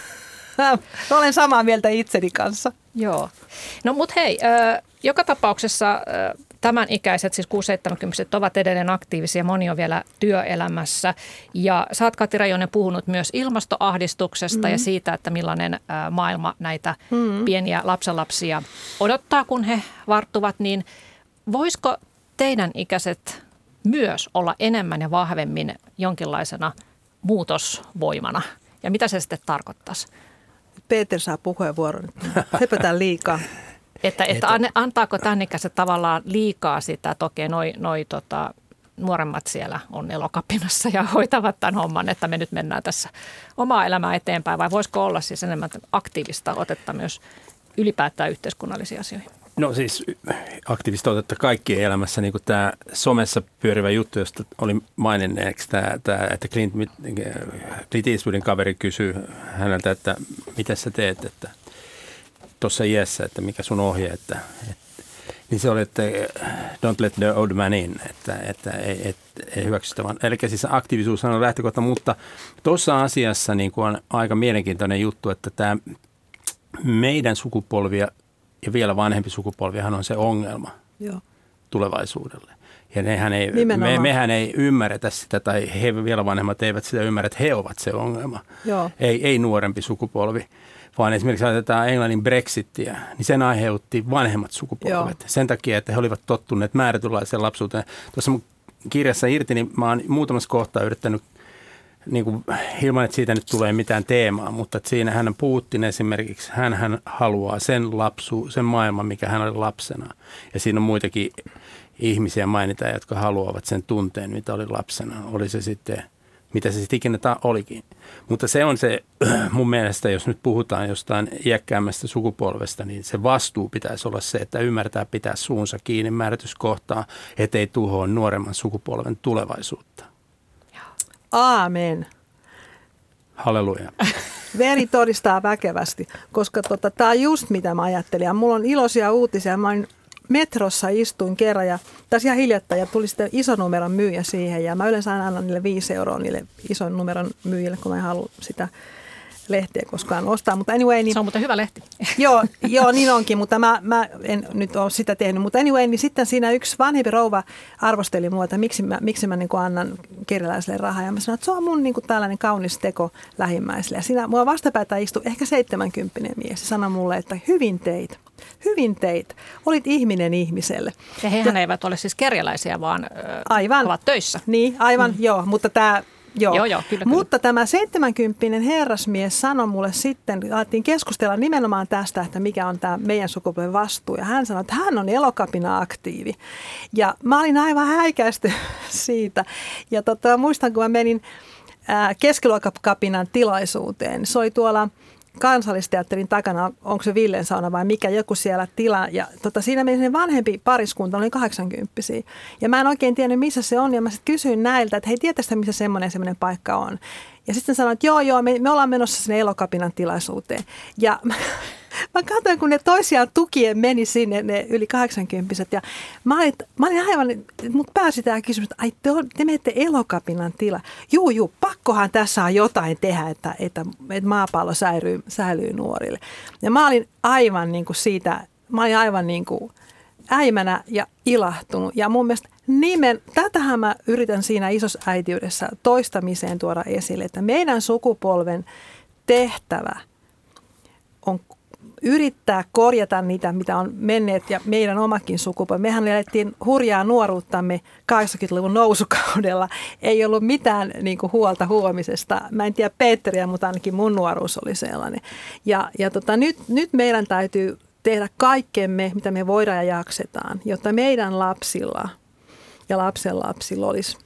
Olen samaa mieltä itseni kanssa. Joo. No mut hei, äh, joka tapauksessa äh, tämän ikäiset, siis kuusi seitsemänkymmentä ovat edelleen aktiivisia, moni on vielä työelämässä. Ja sä oot, Kati Reijonen, puhunut myös ilmastoahdistuksesta mm. ja siitä, että millainen äh, maailma näitä mm. pieniä lapsenlapsia odottaa, kun he varttuvat. Niin voisiko teidän ikäiset myös olla enemmän ja vahvemmin jonkinlaisena muutosvoimana? Ja mitä se sitten tarkoittaisi? Peter saa puheenvuoron. Höpötään liikaa. Että, että antaako tämän ikäiset tavallaan liikaa sitä, että okei, noi, noi tota, nuoremmat siellä on elokapinassa ja hoitavat tämän homman, että me nyt mennään tässä omaa elämää eteenpäin, vai voisiko olla siis enemmän aktiivista otetta myös ylipäätään yhteiskunnallisiin asioihin? No siis aktiivista otetta kaikkien elämässä, niin kuin tämä somessa pyörivä juttu, josta oli maininneeksi, tämä, tämä, että Clint, Clint Eastwoodin kaveri kysyy häneltä, että mitä sä teet, että tuossa iässä, että mikä sun ohje, että, että niin se oli, että don't let the old man in, että, että ei, et, ei hyväksy sitä vaan. Eli siis aktiivisuus on lähtökohta, mutta tuossa asiassa niin kuin on aika mielenkiintoinen juttu, että tämä meidän sukupolvia ja vielä vanhempi sukupolvihan on se ongelma Joo. tulevaisuudelle. Ja nehän ei, me, mehän ei ymmärretä sitä, tai he vielä vanhemmat eivät sitä ymmärrä, että he ovat se ongelma. Joo. Ei, ei nuorempi sukupolvi, vaan esimerkiksi ajatellaan Englannin Brexittiä, niin sen aiheutti vanhemmat sukupolvet. Joo. Sen takia, että he olivat tottuneet määrätynlaiseen lapsuuteen. Tuossa mun kirjassa irti, niin mä oon muutamassa kohtaa yrittänyt, niin kuin, ilman että siitä nyt tulee mitään teemaa, mutta että siinä hän puhuttiin esimerkiksi, hän, hän haluaa sen lapsu, sen maailman, mikä hän oli lapsena. Ja siinä on muitakin ihmisiä mainitaan, jotka haluavat sen tunteen, mitä oli lapsena. Oli se sitten, mitä se sitten ikinä ta- olikin. Mutta se on se, mun mielestä, jos nyt puhutaan jostain iäkkäämmästä sukupolvesta, niin se vastuu pitäisi olla se, että ymmärtää pitää suunsa kiinni määrityskohtaa, ettei tuhoa nuoremman sukupolven tulevaisuutta. Aamen. Halleluja. Veri todistaa väkevästi, koska tota, tämä on just mitä mä ajattelin. Ja mulla on iloisia uutisia. Mä olin metrossa, istuin kerran ja tässä ihan hiljattain ja tuli sitten ison numeron myyjä siihen. Ja mä yleensä aina annan niille viisi euroa niille ison numeron myyjille, kun mä en halua sitä lehtiä koskaan ostaa. Mutta anyway, niin, se on muuten hyvä lehti. Joo, joo niin onkin, mutta mä, mä en nyt ole sitä tehnyt. Mutta anyway, niin sitten siinä yksi vanhempi rouva arvosteli mua, että miksi mä, miksi mä niin kuin annan kerjäläiselle rahaa. Ja mä sanoin, että se on mun niin kuin tällainen kaunis teko lähimmäiselle. Ja siinä mua vastapäätä istui ehkä seitsemänkymppinen mies ja sanoi mulle, että hyvin teit. Hyvin teit. Olit ihminen ihmiselle. Ja hehän ja, eivät ole siis kerjäläisiä, vaan aivan, ovat töissä. Niin, aivan, mm. joo, mutta tämä... Joo, joo, joo kyllä, mutta kyllä. Tämä seitsemänkymppinen herrasmies sanoi mulle sitten, alettiin keskustella nimenomaan tästä, että mikä on tämä meidän sukupolven vastuu. Ja hän sanoi, että hän on elokapina-aktiivi. Ja mä olin aivan häikäisty siitä. Ja tota, muistan, kun mä menin keskiluokkapinan tilaisuuteen. Se oli tuolla Kansallisteatterin takana, onko se Villen sauna vai mikä, joku siellä tila. Ja tota, siinä meni vanhempi pariskunta, oli kahdeksankymppisiä. Ja mä en oikein tiennyt, missä se on. Ja mä sitten kysyin näiltä, että hei, tietäisi missä semmoinen semmoinen paikka on. Ja sitten sanoin, että joo, joo, me, me ollaan menossa sinne elokapinan tilaisuuteen. Ja mä katsoin, kun ne toisiaan tukien meni sinne, ne yli kahdeksankymppiset. Ja mä olin, mä olin aivan, mut pääsi tämä kysymys, että ai te, te menette Elokapinan tila. Juu, juu, pakkohan tässä on jotain tehdä, että, että, että maapallo säilyy, säilyy nuorille. Ja mä olin aivan niin kuin siitä, mä olin aivan niin kuin äimänä ja ilahtunut. Ja mun mielestä nimen, tätähän mä yritän siinä isosäitiydessä toistamiseen tuoda esille, että meidän sukupolven tehtävä on yrittää korjata niitä, mitä on menneet ja meidän omakin sukupolvi. Mehän elettiin hurjaa nuoruuttamme kahdeksankymmentäluvun nousukaudella. Ei ollut mitään niin kuin huolta huomisesta. Mä en tiedä Peteriä, mutta ainakin mun nuoruus oli sellainen. Ja, ja tota, nyt, nyt meidän täytyy tehdä kaikkemme, mitä me voidaan ja jaksetaan, jotta meidän lapsilla ja lapsenlapsilla olisi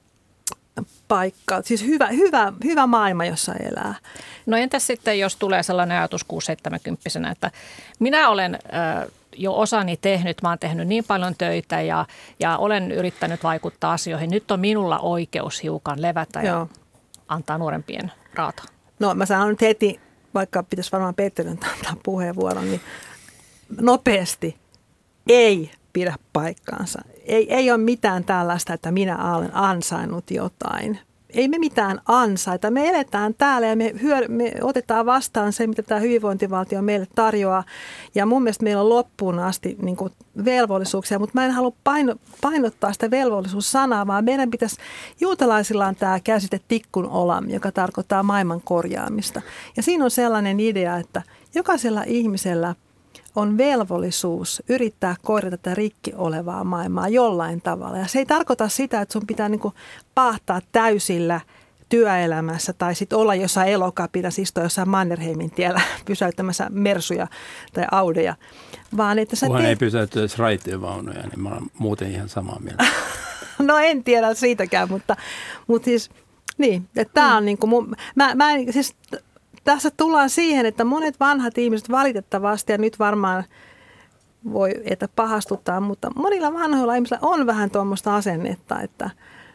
paikka. Siis hyvä, hyvä, hyvä maailma, jossa elää. No entäs sitten, jos tulee sellainen ajatus kuusi seitsemänkymmentä, että minä olen äh, jo osani tehnyt, mä oon tehnyt niin paljon töitä ja, ja olen yrittänyt vaikuttaa asioihin. Nyt on minulla oikeus hiukan levätä ja Joo. antaa nuorempien raata. No mä sanon nyt heti, vaikka pitäisi varmaan Peterin antaa puheenvuoron, niin nopeasti ei pidä paikkaansa. Ei, ei ole mitään tällaista, että minä olen ansainnut jotain. Ei me mitään ansaita. Me eletään täällä ja me, hyö, me otetaan vastaan se, mitä tämä hyvinvointivaltio meille tarjoaa. Ja mun mielestä meillä on loppuun asti niin kuin velvollisuuksia, mutta mä en halua paino, painottaa sitä velvollisuussanaa, vaan meidän pitäisi, juutalaisilla on tämä käsite tikkun olam, joka tarkoittaa maailman korjaamista. Ja siinä on sellainen idea, että jokaisella ihmisellä on velvollisuus yrittää korjata tätä rikki olevaa maailmaa jollain tavalla. Ja se ei tarkoita sitä, että sun pitää niinku paahtaa täysillä työelämässä tai sitten olla jossain Elokapinassa, istua jossain Mannerheimin tiellä pysäyttämässä Mersuja tai Audeja. Vaan että sä Kunhan teet... ei pysäyttäisi raitiovaunuja, niin mä olen muuten ihan samaa mieltä. No en tiedä siitäkään, mutta, mutta siis niin, että tää on niinku mun, mä, mä en, siis tässä tullaan siihen, että monet vanhat ihmiset valitettavasti, ja nyt varmaan voi että pahastuttaa, mutta monilla vanhoilla ihmisillä on vähän tuommoista asennetta, että,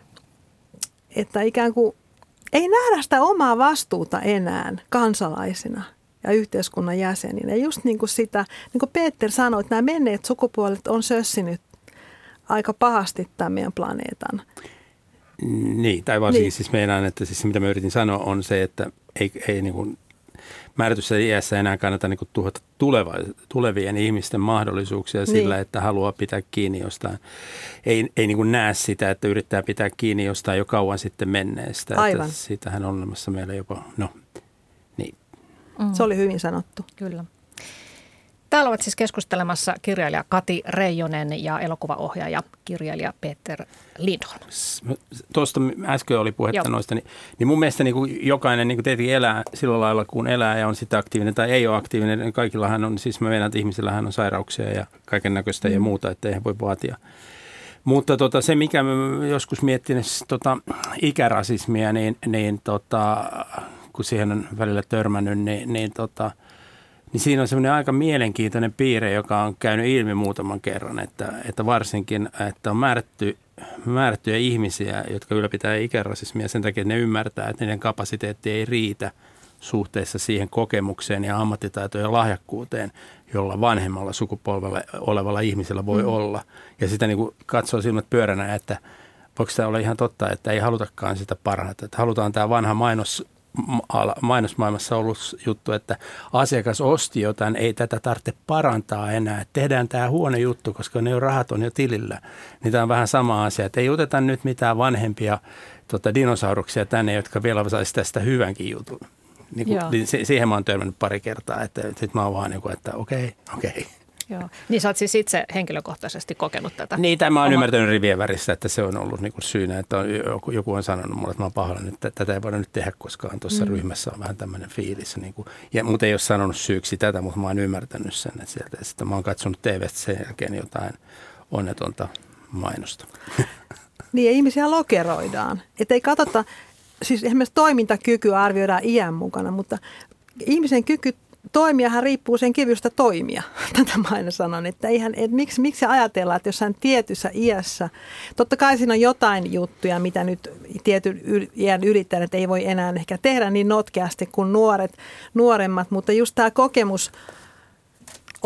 että ikään kuin ei nähdä sitä omaa vastuuta enää kansalaisina ja yhteiskunnan jäseninä. Ja just niin kuin sitä, niin kuin Peter sanoi, että nämä menneet sukupuolet on sössinyt aika pahasti tämän meidän planeetan. Niin, tai varsinkin niin. siis meidän, että siis se mitä mä yritin sanoa on se, että ei, ei niin kuin määrätyssä iässä enää kannata niin kuin tuhota tuleva, tulevien ihmisten mahdollisuuksia sillä, niin. että haluaa pitää kiinni jostain. Ei, ei niin kuin näe sitä, että yrittää pitää kiinni jostain jo kauan sitten menneestä. Aivan. Siitähän on olemassa meillä jopa, no niin. Mm. Se oli hyvin sanottu. Kyllä. Täällä ovat siis keskustelemassa kirjailija Kati Reijonen ja elokuvaohjaaja kirjailija Peter Lindholm. Tuosta äsken oli puhetta Joo. noista, niin, niin mun mielestä niin kuin jokainen niin kuin tietenkin elää sillä lailla, kun elää ja on sitten aktiivinen tai ei ole aktiivinen. Niin kaikillahan on, siis mä vedän, että ihmisillähän on sairauksia ja kaiken näköistä mm. ja muuta, että eihän voi vaatia. Mutta tota, se, mikä mä joskus miettin tota, ikärasismia, niin, niin tota, kun siihen on välillä törmännyt, niin, niin tota, niin siinä on semmoinen aika mielenkiintoinen piirre, joka on käynyt ilmi muutaman kerran, että, että varsinkin, että on määrätty, määrättyjä ihmisiä, jotka ylläpitää ikärasismia sen takia, että ne ymmärtää, että niiden kapasiteetti ei riitä suhteessa siihen kokemukseen ja ammattitaitoon ja lahjakkuuteen, jolla vanhemmalla sukupolvella olevalla ihmisellä voi mm. olla. Ja sitä niin kuin katsoo silmät pyöränä, että voiko tämä olla ihan totta, että ei halutakaan sitä parhaita. Että halutaan tämä vanha mainos mainosmaailmassa ollut juttu, että asiakas osti jotain, ei tätä tarvitse parantaa enää. Tehdään tämä huono juttu, koska ne rahat on jo tilillä. Niin tämä on vähän sama asia, että ei oteta nyt mitään vanhempia tota, dinosauruksia tänne, jotka vielä saisi tästä hyvänkin jutun. Niin kuin, siihen mä oon törmännyt pari kertaa, että sitten mä oon vaan niin kuin, että okei, okei. Joo. Niin sä oot siis itse henkilökohtaisesti kokenut tätä? Niin, tämä on Oma... ymmärtänyt rivien värissä, että se on ollut niin kuin syynä, että on, joku, joku on sanonut mulle, että mä oon pahoillani, että tätä ei voida nyt tehdä, koska tuossa mm. ryhmässä on vähän tämmöinen fiilis. Niin kuin, ja mut ei ole sanonut syyksi tätä, mutta mä oon ymmärtänyt sen, että sieltä sitten mä oon katsonut T V:stä sen jälkeen jotain onnetonta mainosta. Niin, ja ihmisiä lokeroidaan. Että ei katsota, siis esimerkiksi toimintakykyä arvioidaan iän mukana, mutta ihmisen kyky toimijahan riippuu sen kyvystä toimia. Tätä mä aina sanon, että, eihän, että miksi, miksi ajatellaan, että jossain tietyssä iässä, totta kai siinä on jotain juttuja, mitä nyt tietyn iän ylittäneet ei voi enää ehkä tehdä niin notkeasti kuin nuoret, nuoremmat, mutta just tämä kokemus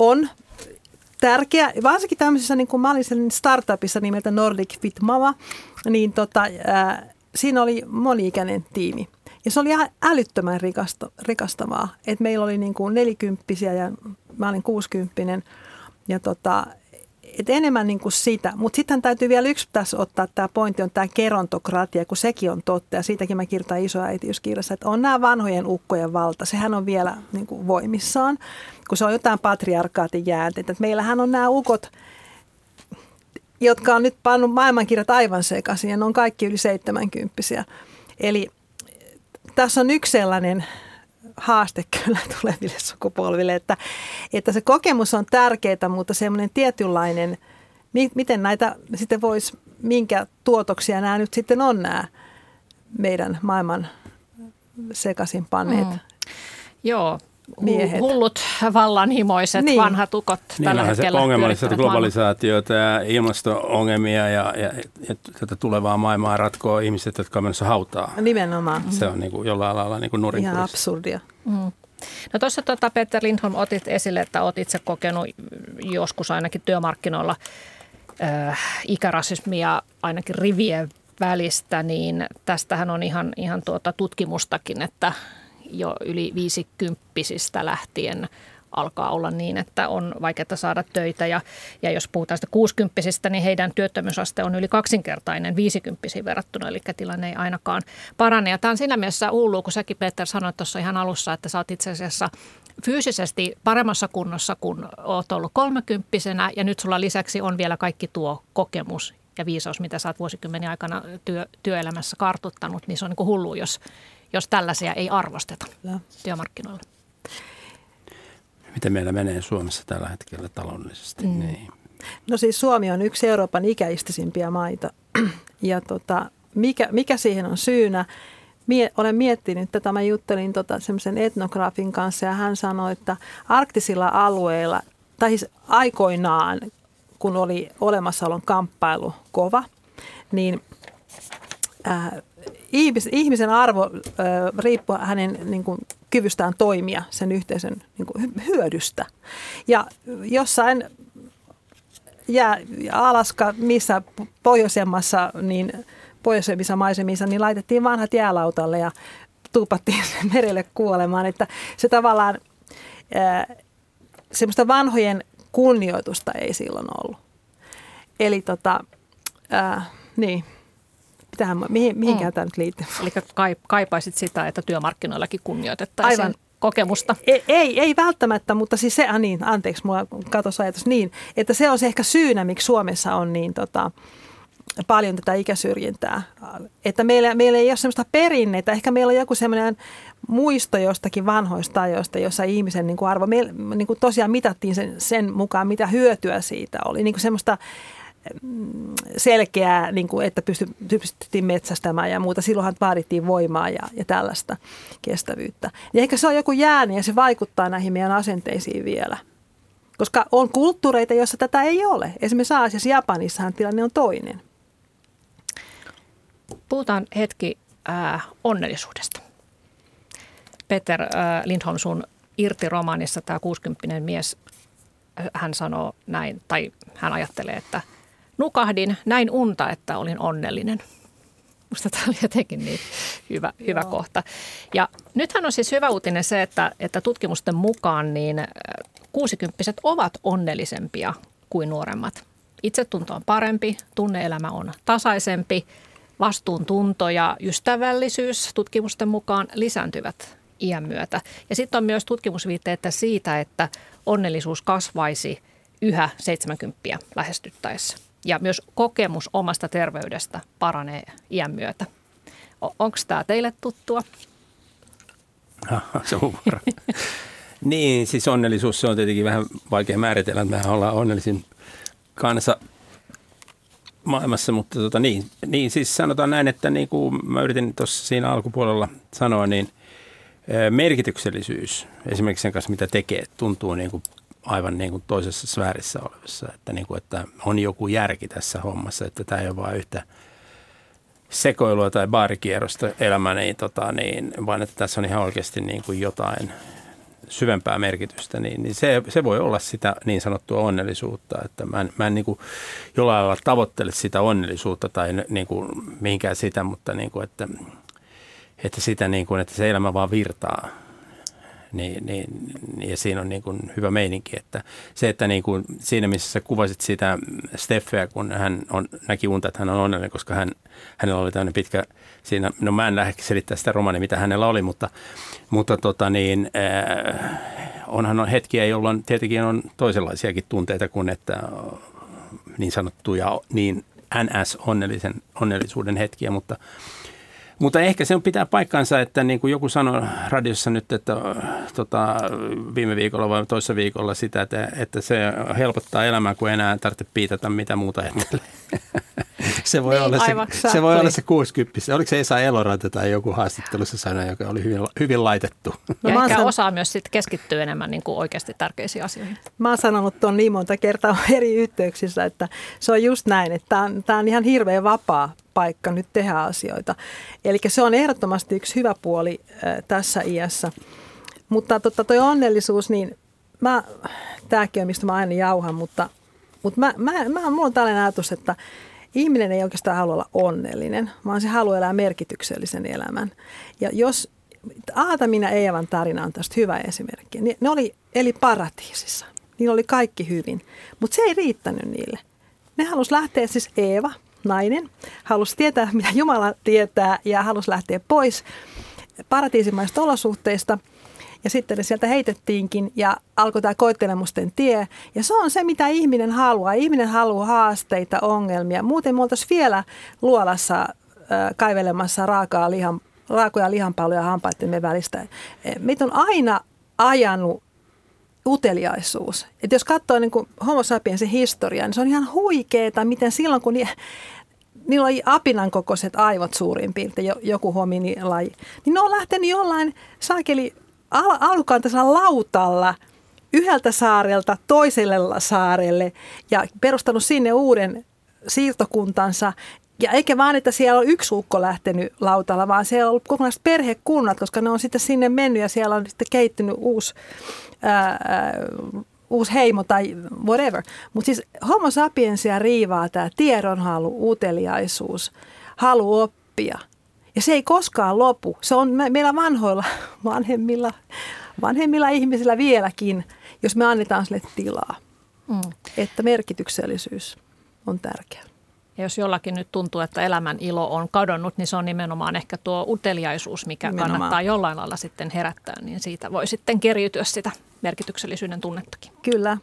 on tärkeä, varsinkin tämmöisessä, niin kuin mä olin startupissa nimeltä Nordic Fit Mama, niin tota, ää, siinä oli moni-ikäinen tiimi. Ja se oli ihan älyttömän rikasta, rikastavaa, että meillä oli niin kuin nelikymppisiä ja mä olin kuusikymppinen ja tota, et enemmän niin kuin sitä. Mutta sitten täytyy vielä yksi tässä ottaa, tämä pointti on tämä gerontokratia, kun sekin on totta ja siitäkin mä kirjoitan isoäitiyskirjassa, että on nämä vanhojen ukkojen valta, sehän on vielä niin kuin voimissaan, kun se on jotain patriarkaatin jäänteitä. Meillähän on nämä ukot, jotka on nyt pannut maailmankirjat aivan sekaisin ja ne on kaikki yli seitsemänkymppisiä. Eli tässä on yksi sellainen haaste kyllä tuleville sukupolville, että, että se kokemus on tärkeää, mutta semmoinen tietynlainen, miten näitä sitten voisi, minkä tuotoksia nämä nyt sitten on nämä meidän maailman sekaisin panneet mm. Joo. Miehet. Hullut, vallanhimoiset, niin. vanhat ukot niin tällä hetkellä. Se ongelma, että globalisaatiota ja ilmasto-ongelmia ja, ja, ja tätä tulevaa maailmaa ratkoo ihmiset, jotka on menossa hautaa. Nimenomaan. Se on niin kuin jollain lailla niin kuin nurinkurissa. Ihan absurdia. Mm. No tuossa tuota, Peter Lindholm otit esille, että olet itse kokenut joskus ainakin työmarkkinoilla äh, ikärasismia ainakin rivien välistä, niin tästähän on ihan, ihan tuota tutkimustakin, että jo yli viisikymppisistä lähtien alkaa olla niin, että on vaikeaa saada töitä. Ja, ja jos puhutaan sitä kuusikymppisistä, niin heidän työttömyysaste on yli kaksinkertainen viisikymppisiin verrattuna, eli tilanne ei ainakaan parane. Ja tämä on siinä mielessä hullua, kun säkin Peter sanoit tuossa ihan alussa, että sä oot itse asiassa fyysisesti paremmassa kunnossa, kun oot ollut kolmekymppisenä, ja nyt sulla lisäksi on vielä kaikki tuo kokemus ja viisaus, mitä sä oot vuosikymmenen aikana työ, työelämässä kartuttanut, niin se on niin kuin hullua, jos jos tällaisia ei arvosteta no. työmarkkinoilla. Miten meillä menee Suomessa tällä hetkellä taloudellisesti? Mm. Niin. No siis Suomi on yksi Euroopan ikäistisimpiä maita. Ja tota, mikä, mikä siihen on syynä? Mie, olen miettinyt tätä. Mä juttelin tota semmoisen etnografin kanssa ja hän sanoi, että arktisilla alueilla, tai siis aikoinaan, kun oli olemassaolon kamppailu kova, niin Äh, ihmisen arvo äh, riippuu hänen niin kuin, kyvystään toimia sen yhteisön niin kuin, hyödystä. Ja jossain jää Alaska, missä pohjoisemmassa, niin pohjoisemmissa maisemissa, niin laitettiin vanhat jäälautalle ja tuupattiin sen merelle kuolemaan. Että se tavallaan, äh, semmoista vanhojen kunnioitusta ei silloin ollut. Eli tota, äh, niin. Tähän, mihin, mihinkään mm. tämä nyt liittyy? Eli kaipaisit sitä, että työmarkkinoillakin kunnioitettaisiin Aivan. kokemusta? Ei, ei, ei välttämättä, mutta siis se, niin, anteeksi, mulla katosi ajatus niin, että se on se ehkä syynä, miksi Suomessa on niin tota, paljon tätä ikäsyrjintää. Että meillä, meillä ei ole sellaista perinnettä, ehkä meillä on joku sellainen muisto jostakin vanhoista ajoista, jossa ihmisen niin kuin arvo, me niin kuin tosiaan mitattiin sen, sen mukaan, mitä hyötyä siitä oli. Niin kuin semmoista selkeää, niin kuin, että pystyttiin metsästämään ja muuta. Silloinhan vaadittiin voimaa ja, ja tällaista kestävyyttä. Ja ehkä se on joku jääni ja se vaikuttaa näihin meidän asenteisiin vielä. Koska on kulttuureita, joissa tätä ei ole. Esimerkiksi Aasiassa, Japanissahan tilanne on toinen. Puhutaan hetki äh, onnellisuudesta. Peter äh, Lindholm, sun Irti-romaanissa tämä kuusikymppinen mies, hän sanoo näin, tai hän ajattelee, että nukahdin, näin unta, että olin onnellinen. Musta tämä oli jotenkin niin hyvä, hyvä kohta. Ja nythän on siis hyvä uutinen se, että, että tutkimusten mukaan niin kuusikymppiset ovat onnellisempia kuin nuoremmat. Itsetunto on parempi, tunne-elämä on tasaisempi, vastuuntunto ja ystävällisyys tutkimusten mukaan lisääntyvät iän myötä. Ja sitten on myös tutkimusviitteitä siitä, että onnellisuus kasvaisi yhä seitsemänkymmentä lähestyttäessä. Ja myös kokemus omasta terveydestä paranee iän myötä. Onko tämä teille tuttua? Se on Niin, siis onnellisuus se on tietenkin vähän vaikea määritellä. Mehän ollaan onnellisin kansa maailmassa, mutta tota, niin, niin, siis sanotaan näin, että niin kuin mä yritin tuossa siinä alkupuolella sanoa, niin merkityksellisyys esimerkiksi sen kanssa, mitä tekee, tuntuu niin kuin aivan niin kuin toisessa sfäärissä olevassa, että, niin kuin, että on joku järki tässä hommassa, että tämä ei ole vain yhtä sekoilua tai baarikierrosta elämä, niin, tota, niin, vaan että tässä on ihan oikeasti niin kuin jotain syvempää merkitystä, niin, niin se, se voi olla sitä niin sanottua onnellisuutta, että mä en, mä en niin kuin jollain lailla tavoittele sitä onnellisuutta tai niin kuin mihinkään sitä, mutta niin kuin, että, että, sitä niin kuin, että se elämä vaan virtaa. Niin, niin, ja siinä on niin kuin hyvä meininki, että se, että niin kuin siinä missä sä kuvasit sitä Steffeä, kun hän on, näki unta, että hän on onnellinen, koska hän, hänellä oli tämmöinen pitkä, siinä, no mä en lähde selittää sitä romaania, mitä hänellä oli, mutta, mutta tota niin, äh, onhan on hetkiä, jolloin tietenkin on toisenlaisiakin tunteita kuin, että niin sanottuja niin N S-onnellisen onnellisuuden hetkiä, mutta Mutta ehkä se pitää paikkansa, että niin kuin joku sanoi radiossa nyt, että tota, viime viikolla vai toissa viikolla sitä, että, että se helpottaa elämää, kun enää tarvitse piitata mitä muuta ajattelee. Se voi, niin, olla, se, se voi olla se kuusikymmentä. Oliko se Esa Eloranta tai joku haastattelussa sana, joka oli hyvin, hyvin laitettu? Ja no, ehkä san... osaa myös sit keskittyä enemmän niin kuin oikeasti tärkeisiin asioihin. Mä oon sanonut tuon niin monta kertaa eri yhteyksissä, että se on just näin, että tämä on, tää on ihan hirveän vapaa paikka nyt tehdä asioita. Eli se on ehdottomasti yksi hyvä puoli äh, tässä iässä. Mutta tota, toi onnellisuus, niin mä, tääkin on, mistä mä aina jauhan, mutta, mutta mä, mä, mä, mulla on tällainen ajatus, että ihminen ei oikeastaan halua olla onnellinen, vaan se haluaa elää merkityksellisen elämän. Ja jos Aatamina Eevan tarina on tästä hyvä esimerkki. Ne oli, eli paratiisissa. Niillä oli kaikki hyvin, mutta se ei riittänyt niille. Ne halusi lähteä, siis Eeva, nainen, halusi tietää, mitä Jumala tietää ja halusi lähteä pois paratiisimaista olosuhteista. Ja sitten ne sieltä heitettiinkin ja alkoi tämä koettelemusten tie. Ja se on se, mitä ihminen haluaa. Ihminen haluaa haasteita, ongelmia. Muuten me oltaisiin vielä luolassa äh, kaivelemassa raakaa lihan, raakoja lihanpalloja hampaittemme välistä. Meitä on aina ajanut uteliaisuus. Et jos katsoo niin kuin Homo sapiensin historiaa, niin se on ihan huikeeta, miten silloin kun ni, niillä oli apinan kokoiset aivot suurin piirtein, joku hominilaji, niin ne on lähtenyt jollain saakeli al- alkukantaisella lautalla yhdeltä saarelta toiselle saarelle ja perustanut sinne uuden siirtokuntansa. Ja eikä vaan, että siellä on yksi ukko lähtenyt lautalla, vaan siellä on ollut kokonaiset perhekunnat, koska ne on sitten sinne mennyt ja siellä on sitten kehittynyt uusi, ää, uusi heimo tai whatever. Mutta siis homo sapiensia riivaa tämä tiedonhalu, uteliaisuus, halu oppia. Ja se ei koskaan lopu. Se on meillä vanhoilla, vanhemmilla, vanhemmilla ihmisillä vieläkin, jos me annetaan sille tilaa. Mm. Että merkityksellisyys on tärkeä. Ja jos jollakin nyt tuntuu, että elämän ilo on kadonnut, niin se on nimenomaan ehkä tuo uteliaisuus, mikä nimenomaan kannattaa jollain lailla sitten herättää, niin siitä voi sitten keriytyä sitä merkityksellisyyden tunnettakin. Kyllä.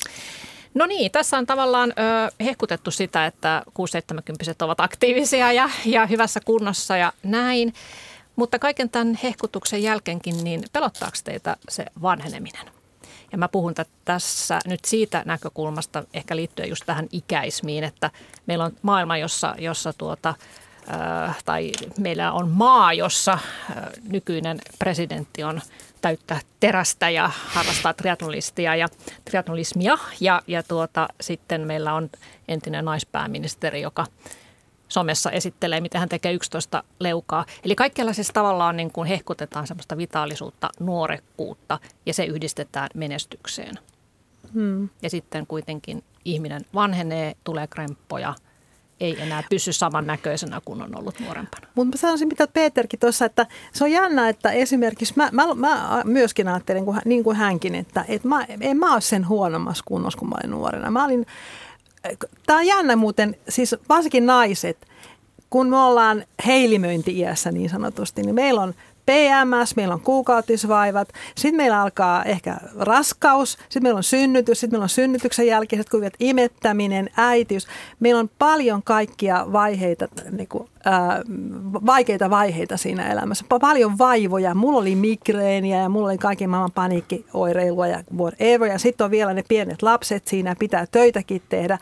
No niin, tässä on tavallaan ö, hehkutettu sitä, että kuusi-seitsemänkymppiset ovat aktiivisia ja, ja hyvässä kunnossa ja näin. Mutta kaiken tämän hehkutuksen jälkeenkin, niin pelottaako teitä se vanheneminen? Ja mä puhun tässä nyt siitä näkökulmasta ehkä liittyen just tähän ikäismiin, että meillä on maailma, jossa, jossa tuota, äh, tai meillä on maa, jossa äh, nykyinen presidentti on täyttä terästä ja harrastaa triatlonistia ja triatlonismia. Ja, ja tuota, sitten meillä on entinen naispääministeri, joka somessa esittelee, miten hän tekee yksitoista leukaa. Eli kaikkialla siis tavallaan niin kuin hehkutetaan semmoista vitaalisuutta, nuorekkuutta ja se yhdistetään menestykseen. Hmm. Ja sitten kuitenkin ihminen vanhenee, tulee kremppoja, ei enää pysy samannäköisenä kuin on ollut nuorempana. Mutta mä sanoisin, mitä Peterkin tuossa, että se on jännä, että esimerkiksi mä, mä, mä myöskin ajattelen niin kuin hänkin, että et mä, en mä ole sen huonommassa kunnossa, kun mä olin nuorena. Mä olin Tämä on jännä muuten, siis varsinkin naiset, kun me ollaan heilimöinti-iässä niin sanotusti, niin meillä on P M S, meillä on kuukautisvaivat, sitten meillä alkaa ehkä raskaus, sitten meillä on synnytys, sitten meillä on synnytyksen jälkeiset kuviot, imettäminen, äitiys. Meillä on paljon kaikkia vaiheita, niin kuin, ää, vaikeita vaiheita siinä elämässä, paljon vaivoja. Mulla oli migreeniä ja mulla oli kaiken maailman paniikkioireilua ja whatever. Ja sitten on vielä ne pienet lapset siinä, pitää töitäkin tehdä.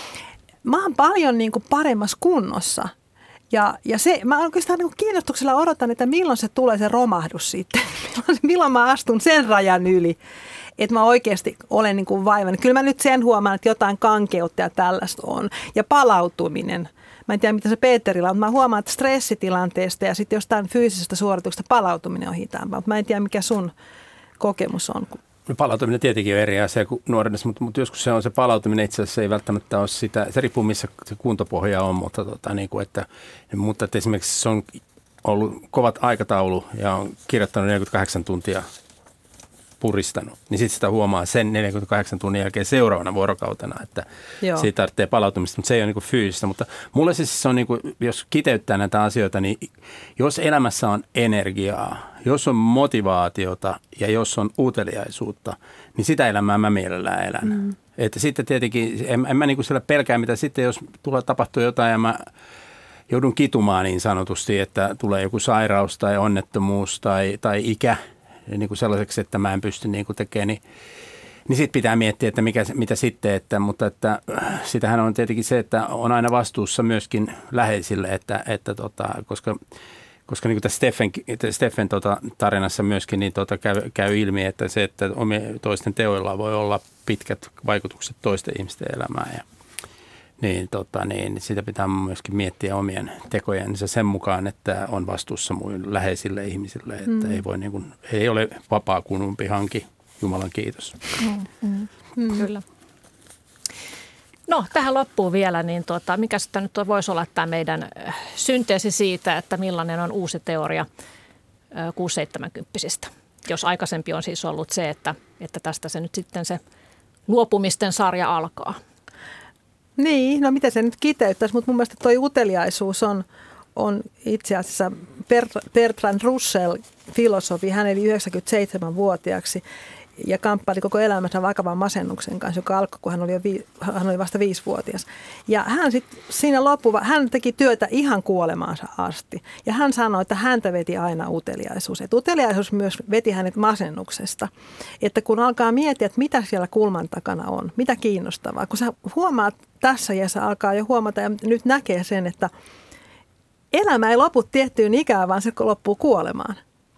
Mä oon paljon niin kuin paremmassa kunnossa. Ja, ja se, mä oikeastaan niin kiinnostuksella odotan, että milloin se tulee se romahdus sitten. Milloin mä astun sen rajan yli, että mä oikeasti olen niin kuin vaivannut. Kyllä mä nyt sen huomaan, että jotain kankeutta ja tällaista on. Ja palautuminen. Mä en tiedä, mitä se Peterillä on, mutta mä huomaan, että stressitilanteesta ja sitten jostain fyysisestä suorituksesta palautuminen on hitaampaa. Mutta mä en tiedä, mikä sun kokemus on? Palautuminen tietenkin on eri asia kuin nuorennessa, mutta, mutta joskus se on se palautuminen itse asiassa ei välttämättä ole sitä, se riippuu missä se kuntopohja on, mutta, tota, niin kuin, että, mutta että esimerkiksi se on ollut kovat aikataulu ja on kirjoittanut neljäkymmentäkahdeksan tuntia puristanut, niin sitten sitä huomaa sen neljänkymmenenkahdeksan tunnin jälkeen seuraavana vuorokautena, että Joo. siitä tarvitsee palautumista, mutta se ei ole niin kuin fyysistä. Mutta mulle se siis on, niin kuin, jos kiteyttää näitä asioita, niin jos elämässä on energiaa, jos on motivaatiota ja jos on uteliaisuutta, niin sitä elämää mä mielellään elän. Mm. Että sitten tietenkin, en, en mä niin kuin siellä pelkää, mitä sitten jos tulee tapahtuu jotain ja mä joudun kitumaan niin sanotusti, että tulee joku sairaus tai onnettomuus tai, tai ikä, niin kuin sellaiseksi, että mä en pysty niin kuin tekemään, niin, niin sitten pitää miettiä, että mikä, mitä sitten, että, mutta että sitähän on tietenkin se, että on aina vastuussa myöskin läheisille, että, että tota, koska, koska niin kuin tässä Steffen, Steffen tota, tarinassa myöskin niin tota, käy, käy ilmi, että se, että omien toisten teoilla voi olla pitkät vaikutukset toisten ihmisten elämään ja Niin, tota, niin sitä pitää myöskin miettiä omien tekojensa sen mukaan, että on vastuussa muille läheisille ihmisille, että mm. ei, voi, niin kuin, ei ole vapaa kunumpi hanki, Jumalan kiitos. Mm, mm, mm. Kyllä. No tähän loppuun vielä, niin tuota, mikä sitä nyt voisi olla tämä meidän synteesi siitä, että millainen on uusi teoria kuusi seitsemänkymmentä. Jos aikaisempi on siis ollut se, että, että tästä se nyt sitten se luopumisten sarja alkaa. Niin, no miten se nyt kiteyttäisi, mutta mun mielestä toi uteliaisuus on, on itse asiassa Bertrand Russell, filosofi, hän eli yhdeksänkymmentäseitsemänvuotiaaksi ja kamppaili koko elämänsä vakavan masennuksen kanssa, joka alkoi, kun hän oli, jo vi, hän oli vasta viisivuotias. Ja hän sitten siinä loppuva, hän teki työtä ihan kuolemaansa asti. Ja hän sanoi, että häntä veti aina uteliaisuus. Että uteliaisuus myös veti hänet masennuksesta. Että kun alkaa miettiä, että mitä siellä kulman takana on, mitä kiinnostavaa. Kun sä huomaat tässä ja sä alkaa jo huomata ja nyt näkee sen, että elämä ei lopu tiettyyn ikään, vaan se loppuu kuolemaan.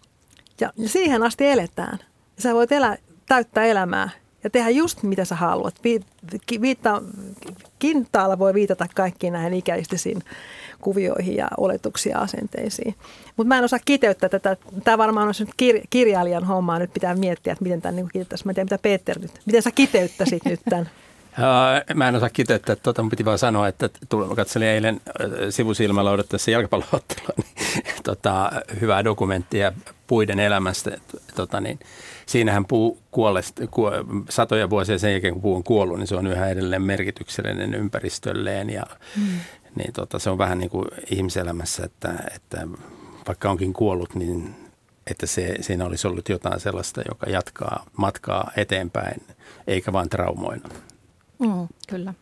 Ja siihen asti eletään. Sä voit elää, täyttää elämää ja tehdä just mitä sä haluat. Viittaa, kintaalla voi viitata kaikkiin näihin ikäistisiin kuvioihin ja oletuksiin ja asenteisiin. Mutta mä en osaa kiteyttää tätä. Tämä varmaan on nyt kir- kirjailijan hommaa. Nyt pitää miettiä, että miten tämän niin kiteyttäisi. Mä en tiedä, mitä Peter nyt. Miten sä kiteyttäisit nyt tämän? Mä en osaa kiteyttää. Tuota, mun piti vaan sanoa, että mä katselin eilen sivusilmällä odottaessa jalkapallo-ottelua. Niin, tota, hyvää dokumenttia puiden elämästä. Tota, niin, siinähän puu kuollesta, ku, satoja vuosia sen jälkeen, kun puu on kuollut, niin se on yhä edelleen merkityksellinen ympäristölleen. Ja, mm. niin, tota, se on vähän niin kuin ihmiselämässä, että, että vaikka onkin kuollut, niin että se, siinä olisi ollut jotain sellaista, joka jatkaa matkaa eteenpäin, eikä vain traumoina. Mm, kyllä.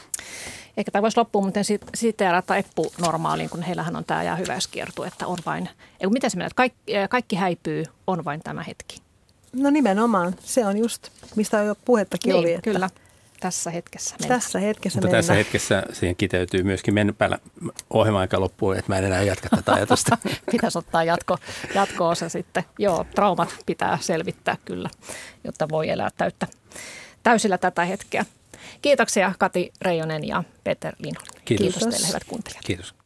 Eikä tämä voisi loppuun muuten siteerata Eppu Normaaliin, kun heillähän on tämä jäähyväiskiertu, että on vain, ei, miten se menee, että kaikki, kaikki häipyy, on vain tämä hetki. No nimenomaan, se on just, mistä jo puhettakin niin, oli. Että kyllä, tässä hetkessä mennään. Tässä hetkessä Mutta mennään. tässä hetkessä siihen kiteytyy myöskin mennä päällä ohjelma-aika loppuun, että mä en enää jatka tätä ajatusta. Pitäisi ottaa jatko, jatko-osa sitten. Joo, traumat pitää selvittää kyllä, jotta voi elää täyttä, täysillä tätä hetkeä. Kiitoksia Kati Reijonen ja Peter Lindholm. Kiitos. Kiitos teille hyvät kuuntelijat. Kiitos.